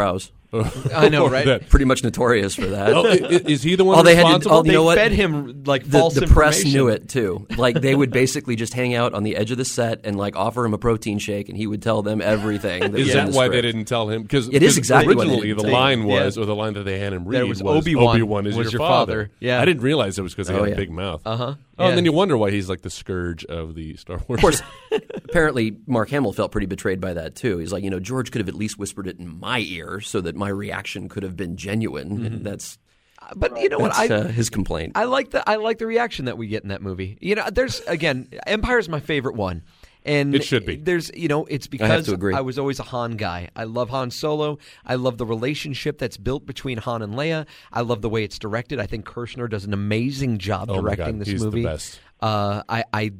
I know, right? That- Pretty much notorious for that. oh, i- is he the one All they had to- responsible? all the- They You know what? fed him like The, false the press information. knew it too. Like they would basically just hang out on the edge of the set and like offer him a protein shake, and he would tell them everything. That Is was in that the why script. they didn't tell him? Because It is exactly what they originally didn't the tell line him. was, Yeah. or the line that they had him read There was Obi-Wan Obi-Wan is was your, your father. father. Yeah. I didn't realize it was because he Oh, had yeah. a big mouth. Uh huh. Oh, and then you wonder why he's like the scourge of the Star Wars. Of course, apparently Mark Hamill felt pretty betrayed by that too. He's like, you know, George could have at least whispered it in my ear so that my reaction could have been genuine. Mm-hmm. And that's But you know what? that's I uh, his complaint. I like the I like the reaction that we get in that movie. You know, there's again, Empire's my favorite one. And It should be. There's, you know, it's have because to agree. I was always a Han guy. I love Han Solo. I love the relationship that's built between Han and Leia. I love the way it's directed. I think Kirshner does an amazing job Oh my directing God, this he's the movie. best. Uh, I, I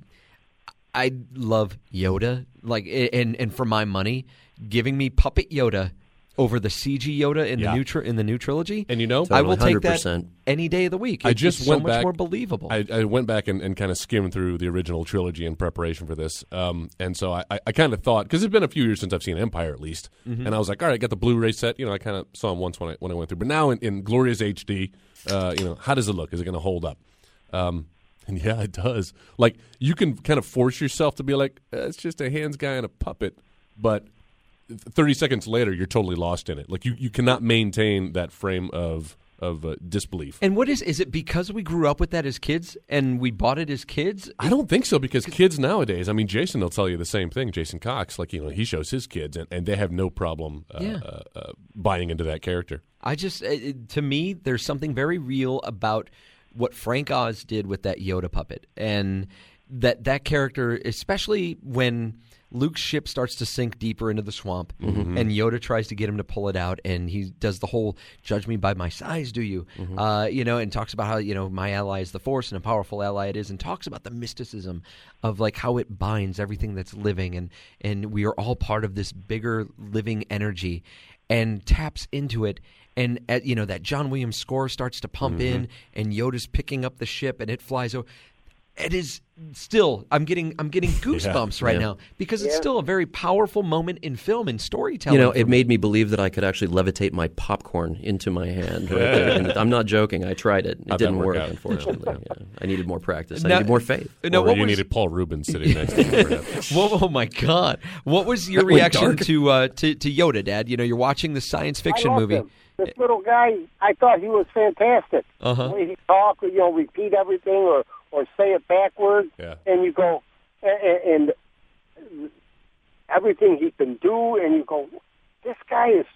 I love Yoda. Like, and and for my money, giving me puppet Yoda over the C G Yoda in Yeah. the new tr- in the new trilogy. And you know, I will Totally, take that one hundred percent. any day of the week. I It's just so went much back. more believable. I, I went back and, and kind of skimmed through the original trilogy in preparation for this, um, and so I, I, I kind of thought because it's been a few years since I've seen Empire at least, Mm-hmm. and I was like, all right, I got the Blu-ray set. You know, I kind of saw them once when I when I went through, but now in, in glorious H D, uh, you know, how does it look? Is it going to hold up? Um, and yeah, it does. Like you can kind of force yourself to be like, eh, it's just a hands guy and a puppet, but thirty seconds later, you're totally lost in it. Like you, you cannot maintain that frame of of uh, disbelief. And what is is it because we grew up with that as kids and we bought it as kids? I don't think so because kids nowadays, I mean, Jason will tell you the same thing. Jason Cox, like, you know, he shows his kids and, and they have no problem uh, Yeah. uh, uh, buying into that character. I just, it, to me, there's something very real about what Frank Oz did with that Yoda puppet, and that that character, especially when Luke's ship starts to sink deeper into the swamp, and Yoda tries to get him to pull it out, and he does the whole "judge me by my size, do you?" Uh, you know, and talks about how you know my ally is the Force and a powerful ally it is, and talks about the mysticism of like how it binds everything that's living, and and we are all part of this bigger living energy, and taps into it. And at, you know that John Williams score starts to pump in, and Yoda's picking up the ship, and it flies over. It is still. I'm getting. I'm getting goosebumps right yeah. now because it's Yeah. still a very powerful moment in film and storytelling. You know, for it me. made me believe that I could actually levitate my popcorn into my hand. Right there. And I'm not joking. I tried it. It How'd that didn't work work, out? unfortunately. Yeah. I needed more practice. I Now- needed more faith. No, or what you was, needed Paul Rubens sitting next to you. perhaps. Whoa, oh my God! What was your That went reaction dark. to, uh, to to Yoda, Dad? You know, you're watching the science fiction I loved movie. him. This little guy, I thought he was fantastic. Uh-huh. The way he talk, you know, repeat everything or or say it backwards, Yeah. and you go, and, and everything he can do, and you go, this guy is,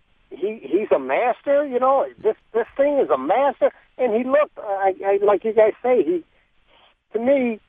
he he's a master, you know, this this thing is a master, and he looked, I, I like you guys say, he, to me,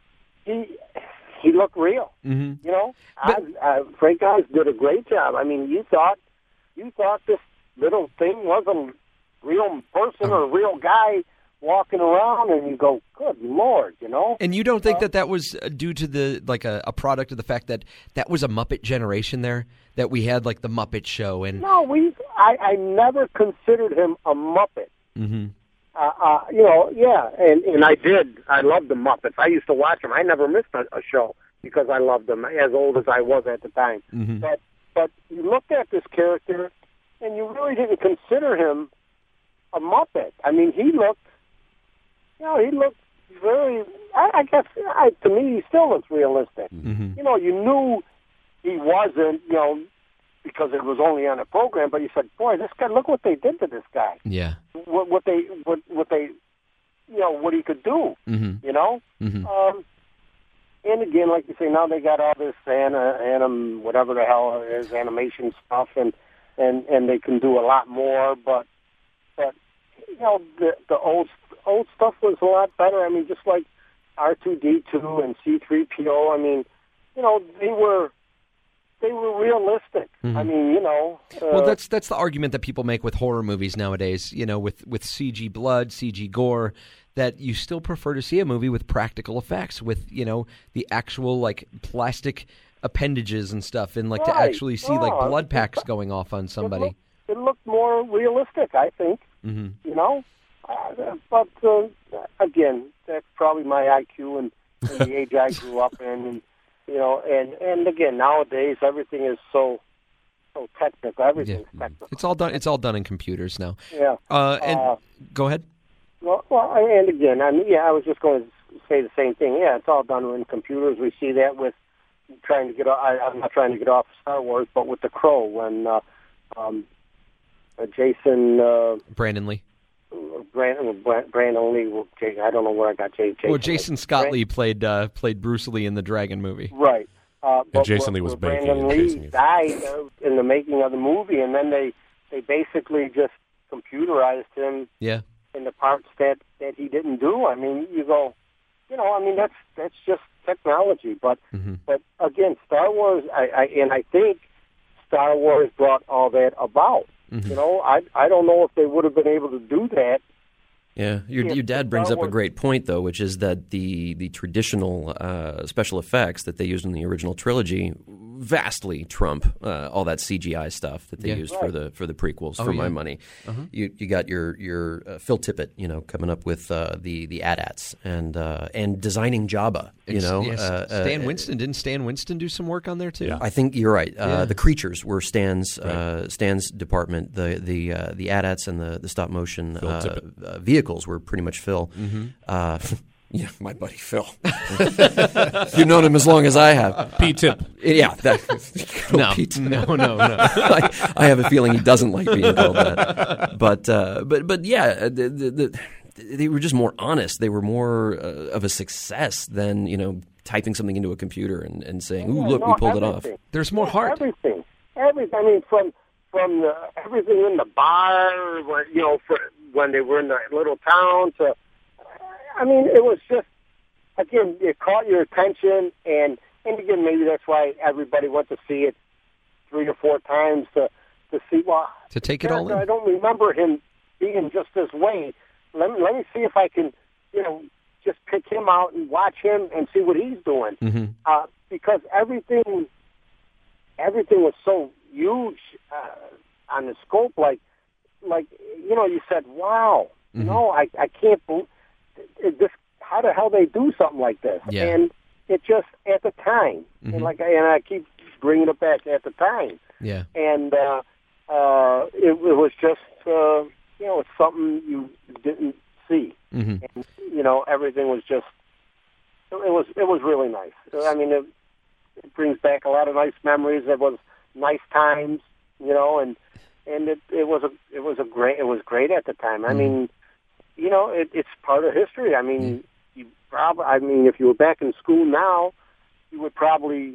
he he looked real, Mm-hmm. you know. But- I, I, Frank Oz did a great job. I mean, you thought you thought this little thing wasn't a real person or a real guy walking around, and you go, good Lord, you know? And you don't think that that was uh, due to the like a, a product of the fact that that was a Muppet generation there, that we had like the Muppet Show and No, we. I, I never considered him a Muppet. mm-hmm. Uh, uh, you know, yeah, and, and I did. I loved the Muppets. I used to watch them. I never missed a, a show because I loved them, as old as I was at the time. Mm-hmm. But but you looked at this character, and you really didn't consider him a Muppet. I mean, he looked, you know, he looked very. I, I guess I, to me, he still looks realistic. Mm-hmm. You know, you knew he wasn't, you know, because it was only on a program. But you said, boy, this guy. Look what they did to this guy. yeah. What, what they, what, what they, you know, what he could do. Mm-hmm. You know. Mm-hmm. Um, and again, like you say, now they got all this ana, anim, whatever the hell it is, animation stuff, and and and they can do a lot more. But but you know, the the old old stuff was a lot better. I mean, just like R two D two and C three P O. I mean, you know, they were they were realistic. Mm-hmm. I mean, you know. Uh, Well, that's that's the argument that people make with horror movies nowadays. You know, with with C G blood, C G gore, that you still prefer to see a movie with practical effects, with you know the actual like plastic appendages and stuff, and like to Right. actually see like No, blood it- packs going off on it somebody. looked, it looked more realistic, I think. Mm-hmm. You know, uh, but uh, again, that's probably my I Q and, and the age I grew up in, and you know, and and again, nowadays everything is so so technical. Everything's Yeah. technical. It's all done. It's all done in computers now. Yeah. Uh, and Uh, go ahead. Well, well, and again, I mean, yeah, I was just going to say the same thing. Yeah, it's all done in computers. We see that with trying to get. I, I'm not trying to get off Star Wars, but with The Crow, when uh, um, uh, Jason uh, Brandon Lee. Brandon Brandon Lee. well, Jay- I don't know where I got Jay, Jason. Well, Jason Scott Brand- Lee played uh, played Bruce Lee in the Dragon movie. Right. Uh, but Jason where- Lee was where baking Brandon and Lee chasing you. died uh, in the making of the movie, and then they they basically just computerized him Yeah. in the parts that, that he didn't do. I mean, you go, you know, I mean that's that's just technology. But Mm-hmm. but again, Star Wars, I, I and I think Star Wars brought all that about. Mm-hmm. You know, I I don't know if they would have been able to do that. Yeah, your Yeah, your dad brings Star up a Wars- great point, though, which is that the the traditional uh, special effects that they used in the original trilogy vastly trump uh, all that C G I stuff that they Yeah. used for the for the prequels. Oh, for my yeah. money, you you got your your uh, Phil Tippett, you know, coming up with uh, the the A T A Ts and uh, and designing Jabba. You It's- know, yes. uh, Stan uh, Winston didn't Stan Winston do some work on there too? Yeah. I think you're right. Uh, Yeah. The creatures were Stan's uh, Stan's department. The the uh, the A T A Ts and the, the stop motion uh, Tippett. uh, vehicles were pretty much Phil. Mm-hmm. Uh, yeah, my buddy Phil. You've known him as long as I have. P-Tip. Yeah, that, No, Pete. no, no, no. I, I have a feeling he doesn't like being called that. But uh, but but yeah, the, the, the, they were just more honest. They were more uh, of a success than you know typing something into a computer and, and saying, "Ooh, Yeah, look, no, we pulled it off." everything. There's more Yeah, heart. Everything, everything. I mean, from from the, everything in the bar, where, you know, for when they were in the little town. To, I mean, it was just again, it caught your attention, and and again, maybe that's why everybody went to see it three or four times to to see. Well, To take it all in. I don't remember him being just this way. Let me let me see if I can, you know, just pick him out and watch him and see what he's doing. Mm-hmm. Uh, because everything, everything was so huge uh, on the scope. Like, like you know, you said, "Wow, Mm-hmm. no, I, I can't believe this. How the hell they do something like this?" Yeah. And it just at the time, Mhm. and like, and I keep bringing it back at the time, Yeah. and uh, uh, it, it was just, uh, you know, it's something you didn't see. Mm-hmm. And, you know, everything was just, it was it was really nice. I mean, it, it brings back a lot of nice memories. It was nice times, you know, and and it, it was a it was a great it was great at the time. I Mhm. mean, you know, it, it's part of history. I mean, you probably I mean, if you were back in school now, you would probably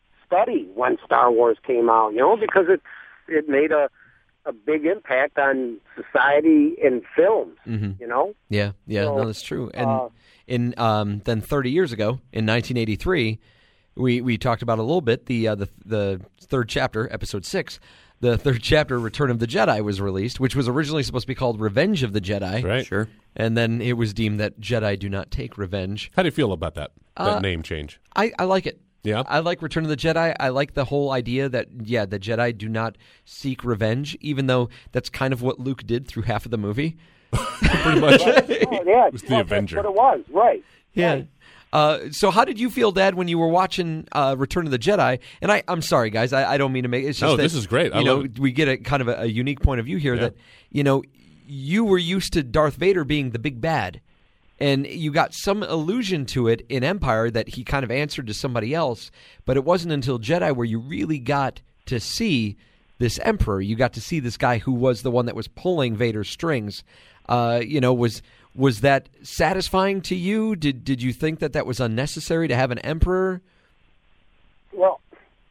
study when Star Wars came out, you know, because it it made a a big impact on society and films, Mm-hmm. you know. Yeah, yeah, So, no, that's true. And uh, in um, then thirty years ago, in nineteen eighty-three, we, we talked about a little bit the uh, the the third chapter, episode six. The third chapter, Return of the Jedi, was released, which was originally supposed to be called Revenge of the Jedi. Right. Sure. And then it was deemed that Jedi do not take revenge. How do you feel about that? That Uh, name change? I, I like it. Yeah? I like Return of the Jedi. I like the whole idea that, yeah, the Jedi do not seek revenge, even though that's kind of what Luke did through half of the movie. Pretty much. Oh, yeah, It was the well, Avenger. That's what it was, right? Yeah. Right. Uh, so how did you feel, Dad, when you were watching uh, Return of the Jedi? And I, I'm sorry, guys, I, I don't mean to make it's just No, that, this is great. I you know, love it. we get a kind of a, a unique point of view here Yeah. that you know you were used to Darth Vader being the big bad, and you got some allusion to it in Empire that he kind of answered to somebody else. But it wasn't until Jedi where you really got to see this Emperor. You got to see this guy who was the one that was pulling Vader's strings. Uh, you know, was was that satisfying to you? Did did you think that that was unnecessary to have an Emperor? Well,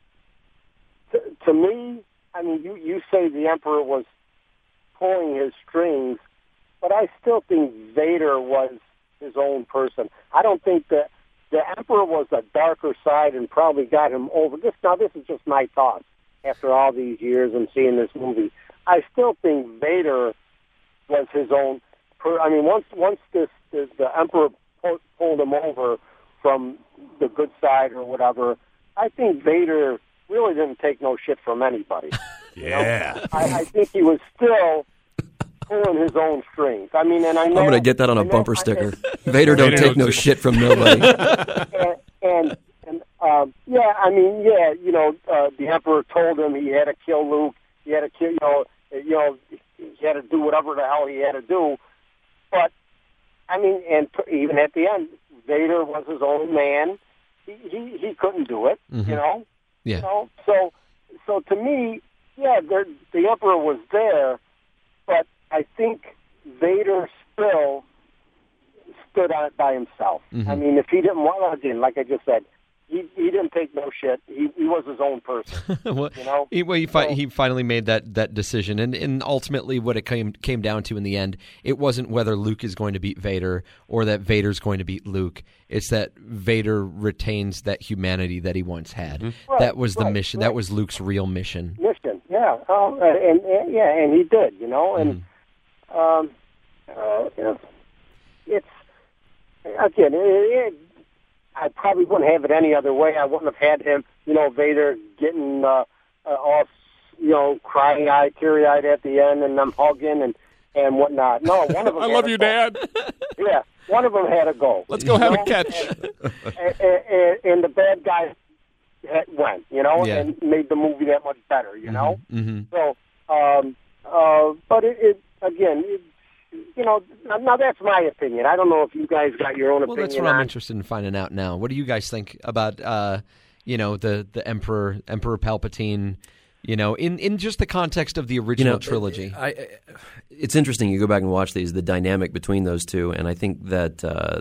to, to me, I mean, you, you say the Emperor was pulling his strings, but I still think Vader was his own person. I don't think that the Emperor was a darker side and probably got him over. This now, this is just my thoughts after all these years and seeing this movie. I still think Vader was his own. Per, I mean, once once this, this the Emperor pulled, pulled him over from the good side or whatever, I think Vader really didn't take no shit from anybody. Yeah. I, I think he was still pulling his own strings. I mean, and I know I'm going to get that on a I know- bumper I- sticker. I- Vader don't Vader take don't no take- shit from nobody. and and, and um, yeah, I mean, yeah, you know, uh, the Emperor told him he had to kill Luke. He had to kill, you know, you know, he had to do whatever the hell he had to do. But I mean, and even at the end, Vader was his own man. He he, he couldn't do it, Mm-hmm. you know. Yeah. You know, so so to me, yeah, there, the Emperor was there, but I think Vader still stood on it by himself. Mm-hmm. I mean, if he didn't want to, again, like I just said, he he didn't take no shit. He he was his own person. well, you know, he, well, he, fi- So- he finally made that, that decision, and, and ultimately, what it came came down to in the end, it wasn't whether Luke is going to beat Vader or that Vader's going to beat Luke. It's that Vader retains that humanity that he once had. Right, that was the right, mission. right. That was Luke's real mission. mission. Yeah, um, and, and yeah, and he did. You know, and um, uh, you know, it's again, it, it, I probably wouldn't have it any other way. I wouldn't have had him, you know, Vader getting uh, uh, all, you know, crying eyed, teary eyed at the end, and them hugging and and whatnot. No, one of them. I had love to you, go. Dad. Yeah, one of them had to go. Let's go You have know? a catch. and, and, and the bad guy had, went, you know, Yeah. and made the movie that much better, you know. Mm-hmm. So, um, uh, but it, it again, it, you know, now, now that's my opinion. I don't know if you guys got your own Well, opinion that's what I'm on. interested in finding out now. What do you guys think about, uh, you know, the, the Emperor Emperor Palpatine? You know, in, in just the context of the original You know, trilogy. I, I, it's interesting. You go back and watch these, the dynamic between those two, and I think that uh,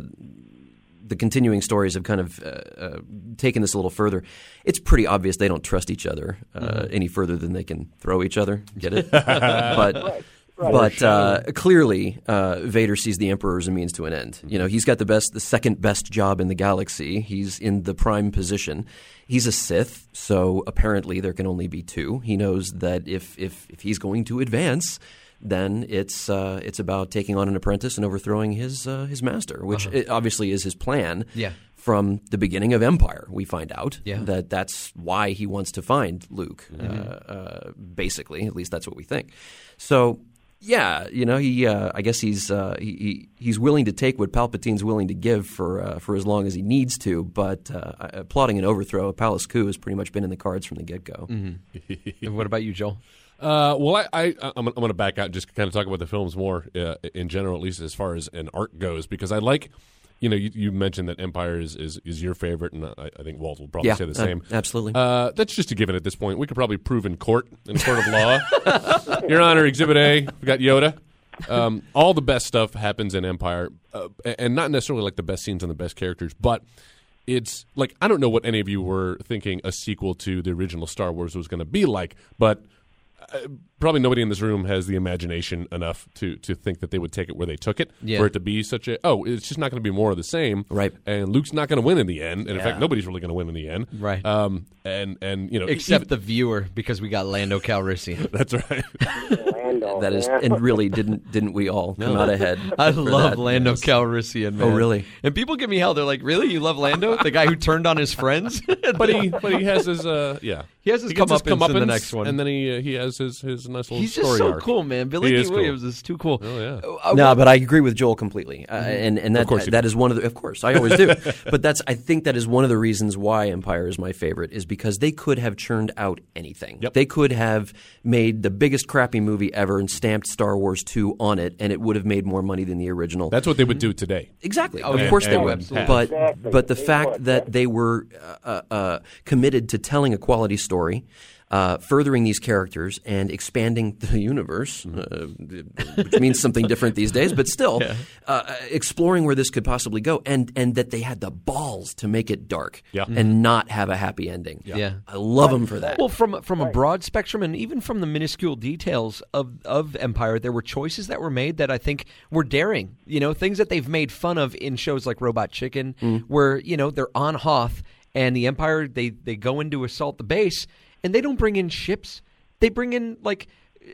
the continuing stories have kind of uh, uh, taken this a little further. It's pretty obvious they don't trust each other uh, Mm-hmm. any further than they can throw each other. Get it? but Right, right. but uh, clearly, uh, Vader sees the Emperor as a means to an end. You know, he's got the best, the second best job in the galaxy. He's in the prime position. He's a Sith, so apparently there can only be two. He knows that if if, if he's going to advance, then it's uh, it's about taking on an apprentice and overthrowing his uh, his master, which Uh-huh. it obviously is his plan. Yeah. From the beginning of Empire, we find out Yeah. that that's why he wants to find Luke. Mm-hmm. Uh, uh, basically, at least that's what we think. So. Yeah, you know, he. Uh, I guess he's uh, he, he he's willing to take what Palpatine's willing to give for uh, for as long as he needs to. But uh, plotting an overthrow, a palace coup, has pretty much been in the cards from the get go. Mm-hmm. And what about you, Joel? Uh, well, I, I, I'm, I'm going to back out and just kind of talk about the films more uh, in general, at least as far as an art goes, because I like, you know, you, you mentioned that Empire is, is, is your favorite, and I, I think Walt will probably Yeah, say the uh, same. absolutely. Uh, that's just a given at this point. We could probably prove in court, in a court of law. Your Honor, Exhibit A, we got Yoda. Um, all the best stuff happens in Empire, uh, and not necessarily like the best scenes and the best characters, but it's like, I don't know what any of you were thinking a sequel to the original Star Wars was going to be like, but uh, probably nobody in this room has the imagination enough to, to think that they would take it where they took it Yeah. for it to be such a, oh, it's just not going to be more of the same. Right. And Luke's not going to win in the end. And in Yeah. fact, nobody's really going to win in the end. Right. Um, and, and, you know, Except even- the viewer, because we got Lando Calrissian. that's right. Lando, That is, yeah. and really, didn't didn't we all come out ahead? I for love that? Lando Yes. Calrissian, man. Oh, really? And people give me hell. They're like, really? You love Lando? The guy who turned on his friends? but he, but he has his, uh, yeah. He has his gets comeuppance in the next one. and then he uh, he has his, his nice little He's just story so arc. cool, man. Billy He D. is cool. Williams is too cool. Oh, yeah. Uh, No, well, but I agree with Joel completely, uh, and and that Of course you that do. is one of the. Of course, I always do. But that's I think that is one of the reasons why Empire is my favorite, is because they could have churned out anything. Yep. They could have made the biggest crappy movie ever and stamped Star Wars two on it, and it would have made more money than the original. That's what they would do today. Exactly. Oh, of yeah. course they And- would. and- But Exactly. but the They fact would, that yeah. they were uh, uh, committed to telling a quality story, uh, furthering these characters, and expanding the universe, uh, which means something different these days, but still uh, exploring where this could possibly go, and and that they had the balls to make it dark Yeah. and not have a happy ending. Yeah. I love them for that. Well, from from a broad spectrum, and even from the minuscule details of, of Empire, there were choices that were made that I think were daring. You know, things that they've made fun of in shows like Robot Chicken, where you know they're on Hoth and the Empire they they go in to assault the base, and they don't bring in ships. They bring in like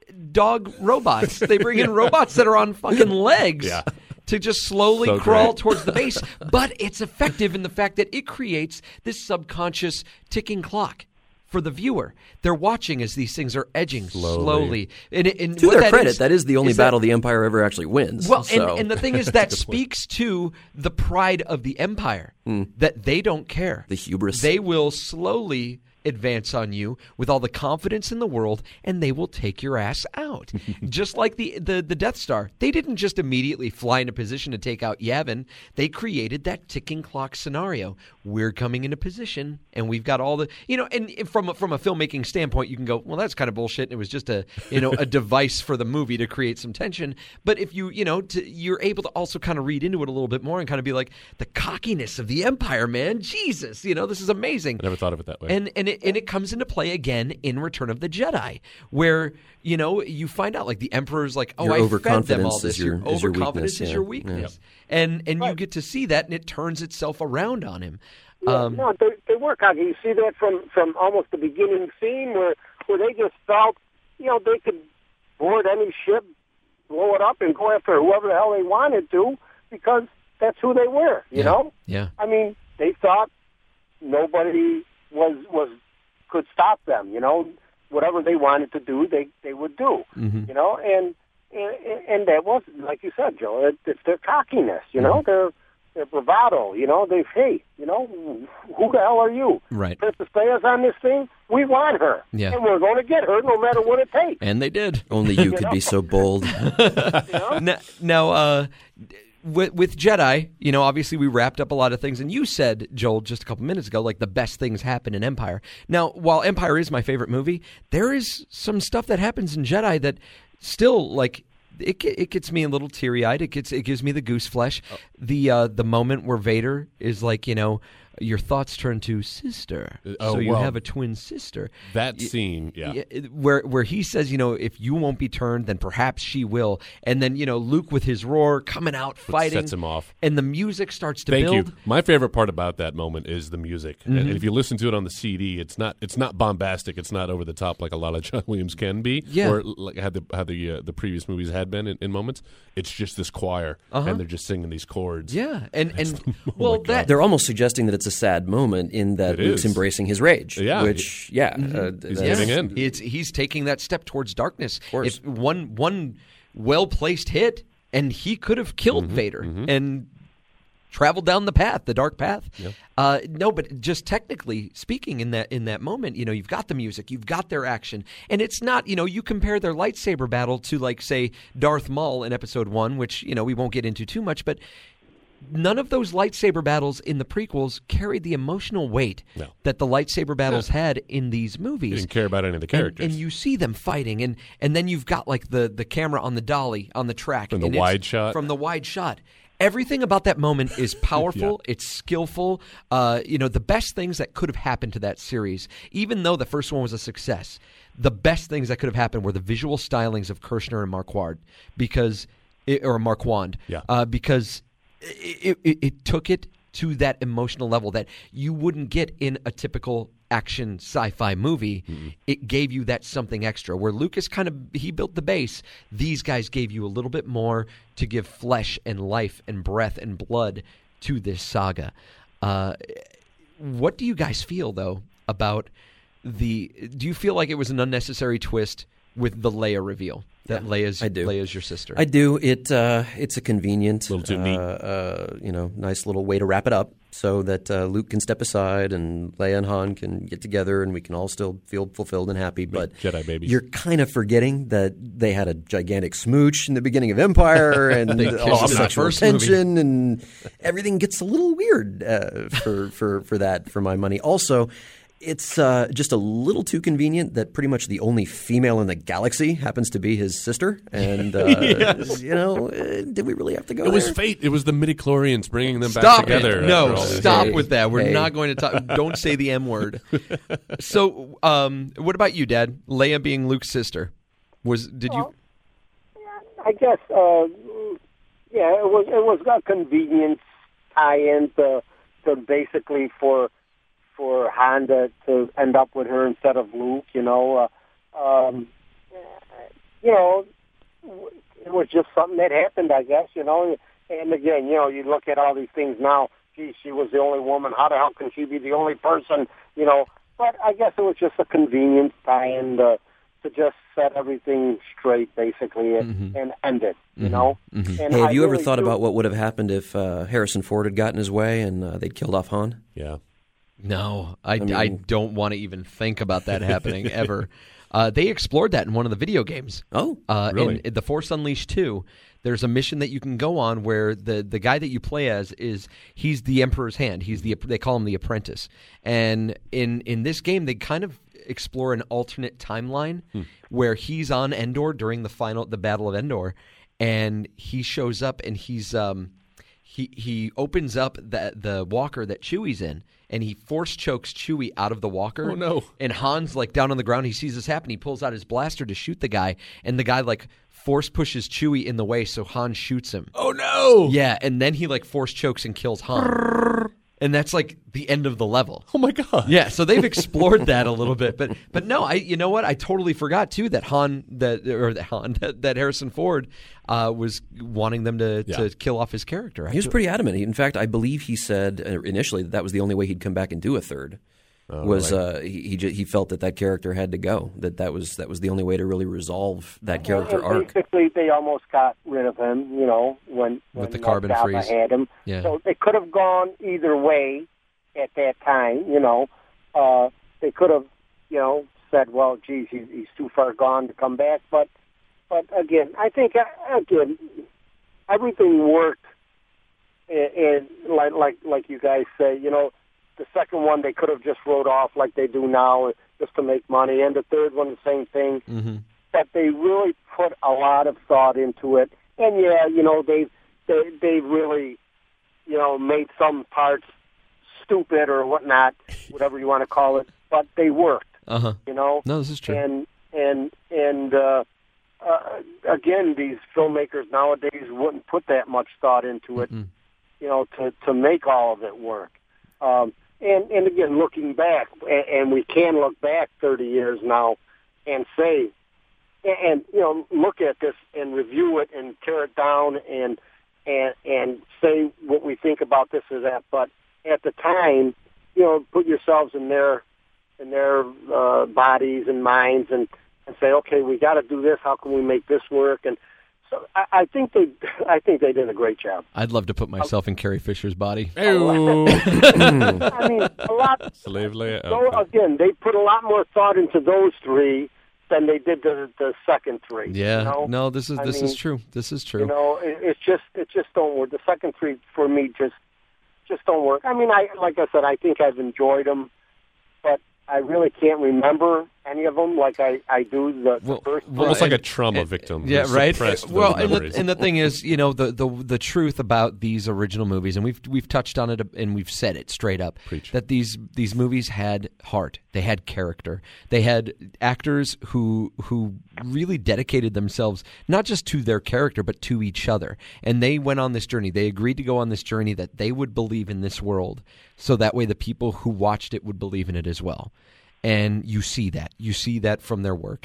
dog robots. They bring in robots that are on fucking legs. Yeah. To just slowly So crawl great. towards the base. But it's effective in the fact that it creates this subconscious ticking clock for the viewer. They're watching as these things are edging slowly. Slowly. And, and To what their that credit, is- that is the only is that- battle the Empire ever actually wins. Well, so. and, and the thing is that speaks to the pride of the Empire, that they don't care. The hubris. They will slowly advance on you with all the confidence in the world, and they will take your ass out. Just like the, the, the Death Star. They didn't just immediately fly into position to take out Yavin. They created that ticking clock scenario. We're coming into position, and we've got all the, you know, and from a, from a filmmaking standpoint, you can go, well, that's kind of bullshit. It was just a, you know, a device for the movie to create some tension. But if you, you know, to, you're able to also kind of read into it a little bit more and kind of be like, the cockiness of the Empire, man, Jesus, you know, this is amazing. I never thought of it that way. And and it, and it comes into play again in Return of the Jedi, where, you know, you find out like the Emperor's like, oh, Your I fed them overconfidence all this. is your- your is your overconfidence weakness, is yeah. your weakness, and and you get to see that, and it turns itself around on him. Um, no, they, they were cocky. You see that from, from almost the beginning scene where, where they just felt, you know, they could board any ship, blow it up, and go after whoever the hell they wanted to because that's who they were, you Yeah. know? Yeah. I mean, they thought nobody was was could stop them, you know? Whatever they wanted to do, they, they would do, Mhm. you know? And, and and that was, like you said, Joe, it, it's their cockiness, you know? Their, their bravado, you know? They, hey, you know, who the hell are you? Right. Princess Leia's on this thing. We want her. Yeah. And we're going to get her no matter what it takes. And they did. Only you could be so bold. Now, now uh, with, with Jedi, you know, obviously we wrapped up a lot of things, and you said, Joel, just a couple minutes ago, like the best things happen in Empire. Now, while Empire is my favorite movie, there is some stuff that happens in Jedi that still, like, it ge- it gets me a little teary eyed. It gets it gives me the goose flesh. Oh. The uh, the moment where Vader is like, you know, your thoughts turn to sister, oh, so you well, have a twin sister. that scene, yeah. Yeah, it- where where he says, you know, if you won't be turned, then perhaps she will. And then, you know, Luke with his roar coming out, fighting, sets him off. and the music starts to Thank build. you. My favorite part about that moment is the music. Mm-hmm. And if you listen to it on the C D, it's not it's not bombastic. It's not over the top like a lot of John Williams can be, Yeah. or like how the how the uh, the previous movies had been in, in moments. It's just this choir, Uh-huh. and they're just singing these chords. Yeah, and and oh well, my that They're almost suggesting that it's a sad moment in that It Luke's is. embracing his rage. Yeah. Which, yeah. Uh, He's that's- giving in. it's he's taking that step towards darkness. course. If one one well placed hit, and he could have killed Mm-hmm, Vader and traveled down the path, the dark path. Uh, no, but just technically speaking, in that in that moment, you know, you've got the music, you've got their action, and it's not, you know, you compare their lightsaber battle to, like, say, Darth Maul in Episode One, which, you know, we won't get into too much, but none of those lightsaber battles in the prequels carried the emotional weight No. that the lightsaber battles had in these You movies. didn't care about any of the And- characters. And, you see them fighting, and, and then you've got like the, the camera on the dolly on the track. From the and it's- wide shot. From the wide shot. Everything about that moment is powerful. It's skillful. Uh, you know, the best things that could have happened to that series, even though the first one was a success, the best things that could have happened were the visual stylings of Kirshner and Marquand, because, it, or Marquand, Yeah. uh, because it, it, it took it to that emotional level that you wouldn't get in a typical action sci-fi movie. Mm-hmm. It gave you that something extra. Where Lucas kind of he built the base, these guys gave you a little bit more to give flesh and life and breath and blood to this saga. Uh, what do you guys feel though about the? Do you feel like it was an unnecessary twist with the Leia reveal? That Leia's I do. Leia's your sister. I do. It uh, it's a convenient, Little too uh, neat. uh, you know, nice little way to wrap it up, so that uh, Luke can step aside and Leia and Han can get together, and we can all still feel fulfilled and happy. But Jedi babies. you're kind of forgetting that they had a gigantic smooch in the beginning of Empire, and They all kissed the in the sexual first movie. tension, and everything gets a little weird uh, for for for that for my money. Also. It's uh, just a little too convenient that pretty much the only female in the galaxy happens to be his sister. And, uh, you know, uh, did we really have to go it was there? fate. It was the midi-chlorians bringing them back Stop together. it! No, after all these stop years. with that. We're Hey. not going to talk. Don't say the M word. So, um, what about you, Dad? Leia being Luke's sister. Was did you? I guess, uh, yeah, it was it was a convenience tie-in to, to basically for for Han to, to end up with her instead of Luke. You know, uh, um, you know, it was just something that happened, I guess. You know, and again, you know, you look at all these things now. Gee, she was the only woman. How the hell can she be the only person? You know, but I guess it was just a convenient tie-in to, to just set everything straight, basically, and, Mm-hmm. and end it, you Mm-hmm. know? Mm-hmm. And Hey, have I you ever really thought do- about what would have happened if uh, Harrison Ford had gotten his way and uh, they'd killed off Han? Yeah. No, I, I, mean- don't want to even think about that happening ever. Uh, they explored that in one of the video games. Oh, Uh, Really? in The Force Unleashed two, there's a mission that you can go on where the, the guy that you play as is he's the Emperor's hand. He's the they call him the apprentice. And in in this game, they kind of explore an alternate timeline where he's on Endor during the final the Battle of Endor, and he shows up and he's um he he opens up the the walker that Chewie's in, and he force chokes Chewie out of the walker. Oh, no. And Han's like down on the ground. He sees this happen. He pulls out his blaster to shoot the guy, and the guy like force pushes Chewie in the way, so Han shoots him. Oh no! Yeah, and then he like force chokes and kills Han. And that's like the end of the level. Oh my god! Yeah, so they've explored that a little bit, but but no, I you know what? I totally forgot too that Han that or that Han that, that Harrison Ford uh, was wanting them to, Yeah. to kill off his character. he was pretty adamant. He- In fact, I believe he said uh, initially that that was the only way he'd come back and do a third. was uh, he he, ju- he felt that that character had to go. That that was that was the only way to really resolve that character and arc. Basically, they almost got rid of him, you know, when, when the uh, carbon Jabba freeze. had him. Yeah. So they could have gone either way at that time, you know. Uh, they could have, you know, said, well, geez, he's, he's too far gone to come back. But, but again, I think, uh, again, everything worked. And, and like, like, like you guys say, you know, the second one they could have just wrote off like they do now just to make money. And the third one, the same thing. Mm-hmm. That they really put a lot of thought into it. And, yeah, you know, they've, they, they've really, you know, made some parts stupid or whatnot, whatever you want to call it, but they worked, Uh huh. you know. No, this is true. And, and, and uh, uh, again, these filmmakers nowadays wouldn't put that much thought into it, Mm-mm. you know, to, to make all of it work. Um, and, and again, looking back, and, and we can look back thirty years now and say, and, you know, look at this and review it and tear it down and, and, and say what we think about this or that. But at the time, you know, put yourselves in their, in their uh, bodies and minds and, and say, okay, we got to do this. How can we make this work? And so I, I think they, I think they did a great job. I'd love to put myself in Carrie Fisher's body. Ew. I mean, a lot. Slave Leia. So Okay. again, they put a lot more thought into those three than they did the the second three. Yeah. you know? No, this is I this is mean, true. This is true. You know, it, it's just it just don't work. The second three for me just just don't work. I mean, I like I said, I think I've enjoyed them, but I really can't remember any of them like I, I do the, the Well, first well, Almost and- like a trauma victim. Yeah, who right. suppressed those Well, and the, memories. and the thing is, you know, the, the the truth about these original movies, and we've we've touched on it, and we've said it straight up, Preach. that these these movies had heart, they had character, they had actors who who really dedicated themselves not just to their character but to each other, and they went on this journey. They agreed to go on this journey that they would believe in this world, so that way the people who watched it would believe in it as well. And you see that. You see that from their work.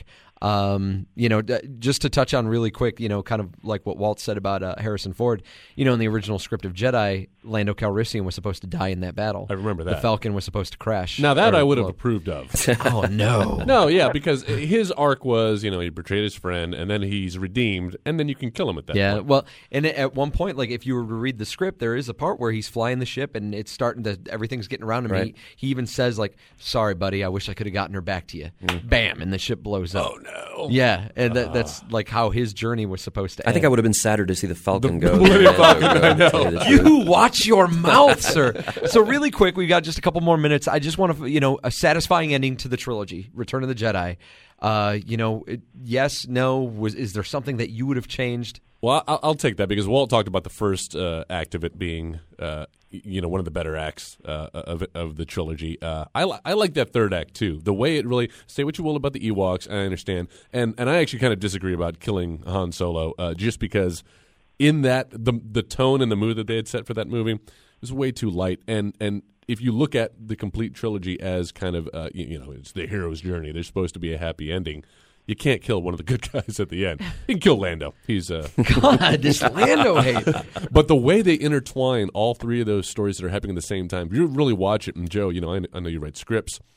Um, you know, d- just to touch on really quick, you know, kind of like what Walt said about uh, Harrison Ford, you know, in the original script of Jedi, Lando Calrissian was supposed to die in that battle. I remember The that. Falcon was supposed to crash. Now that Or, I would have well, approved of. Oh, no. No, yeah, because his arc was, you know, he betrayed his friend, and then he's redeemed, and then you can kill him at that Yeah, point. well, and at one point, like if you were to read the script, there is a part where he's flying the ship and it's starting to, everything's getting around him. Right. He, he even says like, "Sorry, buddy, I wish I could have gotten her back to you." Bam, and the ship blows up. Oh, no. Yeah, and that, that's like how his journey was supposed to end. I think I would have been sadder to see the Falcon The go. Millennium than Lando Falcon, go, I know. to tell you the truth. You watch your mouth, sir. So really quick, we got just a couple more minutes. I just want to, you know, a satisfying ending to the trilogy, Return of the Jedi. Uh, you know, it, yes, no. Was is there something that you would have changed? Well, I'll, I'll take that because Walt talked about the first uh, act of it being, uh, y- you know, one of the better acts uh, of of the trilogy. Uh, I li- I like that third act too. The way it really say what you will about the Ewoks, I understand, and and I actually kind of disagree about killing Han Solo, uh, just because in that the the tone and the mood that they had set for that movie was way too light, and and. If you look at the complete trilogy as kind of, uh, you, you know, it's the hero's journey. There's supposed to be a happy ending. You can't kill one of the good guys at the end. You can kill Lando. He's, uh, God, this Lando hate. but the way they intertwine all three of those stories that are happening at the same time, you really watch it. And Joe, you know, I, I know you write scripts.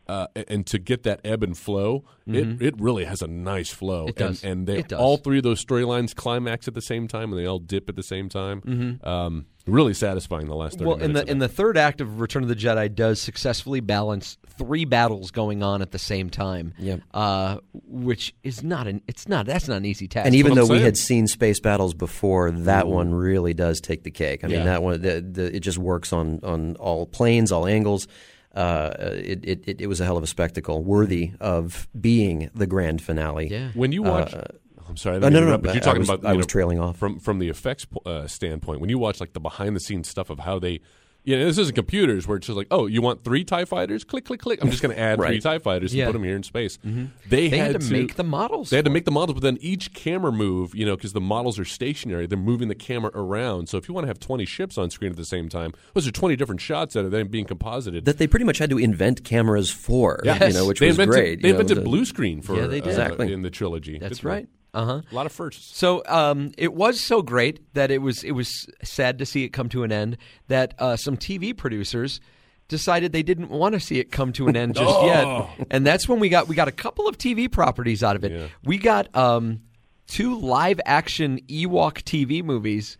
Uh, and to get that ebb and flow, mm-hmm. it, it really has a nice flow. It does. And, and they it does. all three of those storylines climax at the same time, and they all dip at the same time. Mm-hmm. Um, really satisfying the last thirty well, minutes. Well, in the in the third act of Return of the Jedi does successfully balance three battles going on at the same time. Yep. Uh, which is not an it's not that's not an easy task. And even though saying. we had seen space battles before, that Ooh. one really does take the cake. I mean, yeah. that one the, the, it just works on on all planes, all angles. Uh, it, it it was a hell of a spectacle, worthy of being the grand finale. Yeah. When you watch, uh, I'm sorry, I uh, no, no, no. but I, you're talking I was, about. I was know, trailing off from from the effects uh, standpoint. When you watch like the behind the scenes stuff of how they. Yeah, this isn't computers where it's just like, oh, you want three TIE fighters? Click, click, click. I'm just going to add right. three TIE fighters yeah. and put them here in space. Mm-hmm. They, they had, had to, to make the models. They had to make the models, but then each camera move, you know, because the models are stationary, they're moving the camera around. So if you want to have twenty ships on screen at the same time, those are twenty different shots that are then being composited. That they pretty much had to invent cameras for, yes. you know, which they was invented, great. They you know, invented the, blue screen for yeah, they did. Uh, exactly. in the trilogy. That's right. Uh-huh. A lot of firsts. So um, it was so great that it was it was sad to see it come to an end that uh, some T V producers decided they didn't want to see it come to an end just oh. yet. And that's when we got we got a couple of T V properties out of it. Yeah. We got um, two live action Ewok T V movies.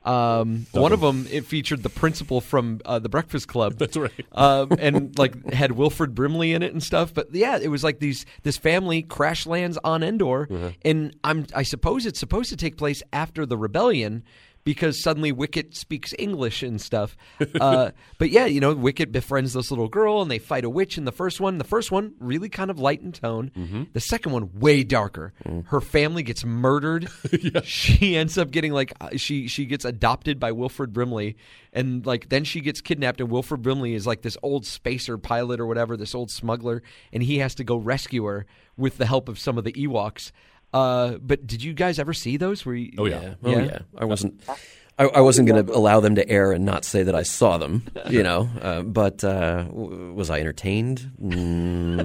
Um, one of them, it featured the principal from uh, the Breakfast Club. That's right. um, and like had Wilford Brimley in it and stuff. But yeah, it was like these this family crash lands on Endor, Mm-hmm. and I'm I suppose it's supposed to take place after the rebellion. Because suddenly Wicket speaks English and stuff. Uh, but yeah, you know, Wicket befriends this little girl and they fight a witch in the first one. The first one, really kind of light in tone. Mm-hmm. The second one, way darker. Mm. Her family gets murdered. yeah. She ends up getting like, she she gets adopted by Wilford Brimley. And like then she gets kidnapped and Wilford Brimley is like this old spacer pilot or whatever, this old smuggler. And he has to go rescue her with the help of some of the Ewoks. Uh, but did you guys ever see those? Were you, oh yeah, yeah. oh yeah. yeah. I wasn't, I, I wasn't going to allow them to air and not say that I saw them. You know, uh, but uh, w- was I entertained? Mm,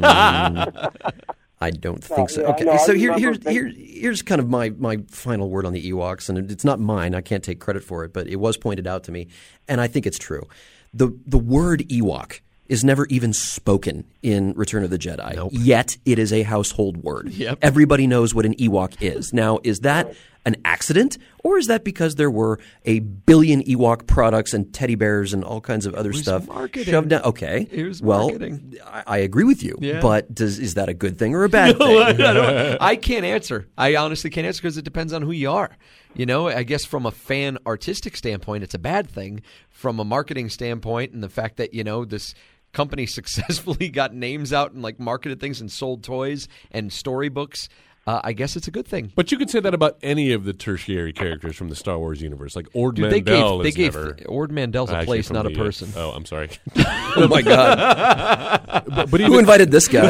I don't think so. yeah, Okay, no, so I here, remember here's here, here's kind of my my final word on the Ewoks, and it's not mine. I can't take credit for it, but it was pointed out to me, and I think it's true. the The word Ewok is never even spoken in Return of the Jedi. Nope. Yet it is a household word. Yep. Everybody knows what an Ewok is. Now, is that an accident, or is that because there were a billion Ewok products and teddy bears and all kinds of other was stuff marketing. shoved down? Okay. It was well, marketing. I, I agree with you. Yeah. But does is that a good thing or a bad No, I, thing? I don't- I can't answer. I honestly can't answer because it depends on who you are. You know, I guess from a fan artistic standpoint, it's a bad thing. From a marketing standpoint, and the fact that, you know, this company successfully got names out and like marketed things and sold toys and storybooks, uh, I guess it's a good thing. But you could say that about any of the tertiary characters from the Star Wars universe. Like Ord Dude, Mandel they gave, is they never. gave Ord Mandel's a Actually, place, from not a the, uh, person. oh, I'm sorry. Oh my God! but, but Who even, invited this guy?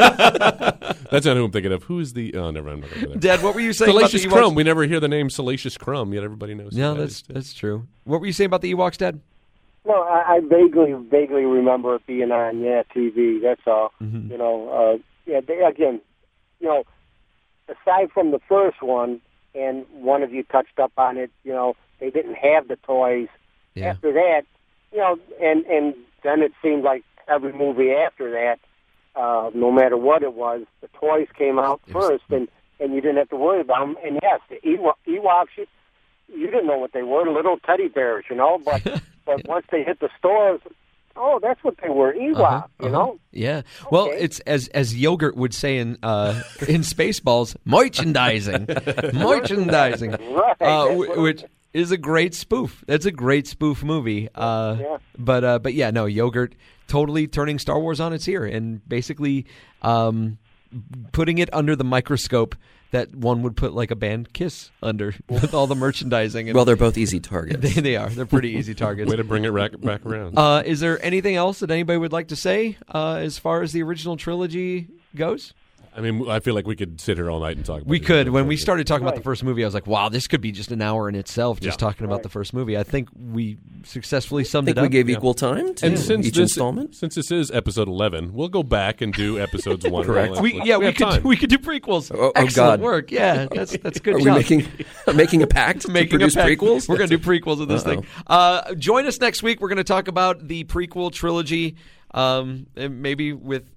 that's not who I'm thinking of. Who is the? Oh, never mind. I'm not gonna go there. Dad, what were you saying Salacious about the Ewoks? Crumb. We never hear the name Salacious Crumb, yet everybody knows. No, who that that's is. that's true. What were you saying about the Ewoks, Dad? No, I, I vaguely, vaguely remember it being on, yeah, T V. That's all. Mm-hmm. You know, uh, yeah. They, again, you know, aside from the first one, and one of you touched up on it. You know, they didn't have the toys. Yeah. After that, you know, and and then it seemed like every movie after that, uh, no matter what it was, the toys came out It was- first, and and you didn't have to worry about them. And yes, the Ewo- Ewoks. You, you didn't know what they were, little teddy bears, you know, but but once they hit the stores, oh, that's what they were, Ewok, Uh-huh, you uh-huh. know? Yeah. Well, Okay. it's as as Yogurt would say in uh, in Spaceballs, merchandising, merchandising, Right, uh, that's wh- what- which is a great spoof. That's a great spoof movie. Uh, Yeah. But uh, but yeah, no, Yogurt totally turning Star Wars on its ear and basically um, putting it under the microscope that one would put like a band Kiss under with all the merchandising. And Well, they're both easy targets. they, they are. They're pretty easy targets. Way to bring it back, back around. Uh, is there anything else that anybody would like to say uh, as far as the original trilogy goes? I mean, I feel like we could sit here all night and talk about We the could. original When we trilogy. started talking about the Right. first movie, I was like, wow, this could be just an hour in itself just Yeah. talking about the first movie. I think we successfully I summed think it we up. gave Yeah. equal time to And since each this, installment. since this is episode eleven, we'll go back and do episodes one. Correct. Let's- we, let's- yeah, we, have could time. we could do prequels. Oh, oh, Excellent God. work. Yeah, that's that's good Are we job. making making a pact to Making produce a pact. prequels? We're going to do prequels of this Uh-oh. thing. Uh, join us next week. We're going to talk about the prequel trilogy, um, and maybe with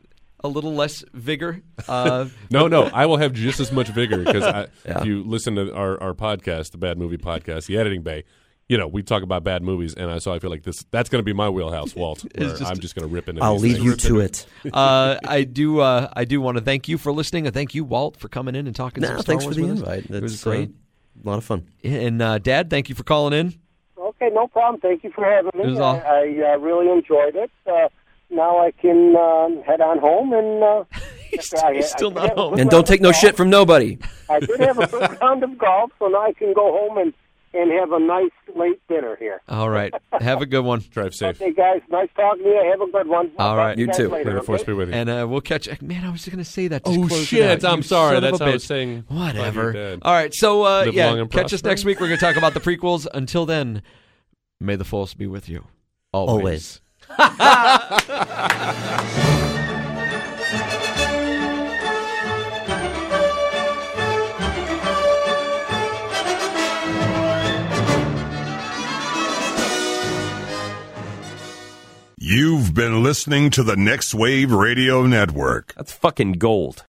a little less vigor. Uh, No, no, I will have just as much vigor because Yeah. if you listen to our, our podcast, the Bad Movie Podcast, the Editing Bay, you know, we talk about bad movies, and I, so I feel like this that's going to be my wheelhouse, Walt, where just- I'm just going to rip into I'll these leave you things. to it. uh, I do. Uh, I do want to thank you for listening, and thank you, Walt, for coming in and talking. Nah, some Star thanks for Wars the with us. invite. It That's was great. Uh, a lot of fun. And uh, Dad, thank you for calling in. Okay, no problem. Thank you for having It me. was all- I, I uh, really enjoyed it. Uh, now I can um, head on home and. Uh, He's, I- he's I still did not have a home. good And don't round take of no golf. shit from nobody. I did have a good round of golf, so now I can go home and, and have a nice late dinner here. All right. Have a good one. Drive safe. Okay, guys. Nice talking to you. Have a good one. I'll All talk right. to You guys too. Later, May the force okay? be with you. And uh, we'll catch. Man, I was going to say that. Just Oh, close it shit. out. I'm You sorry. son of That's a how I was bitch. saying. Whatever. Love you, Dad. All right. So uh, Live yeah, long and catch us prosper. next week. We're going to talk about the prequels. Until then, may the force be with you. Always. Always. You've been listening to the Next Wave Radio Network. That's fucking gold.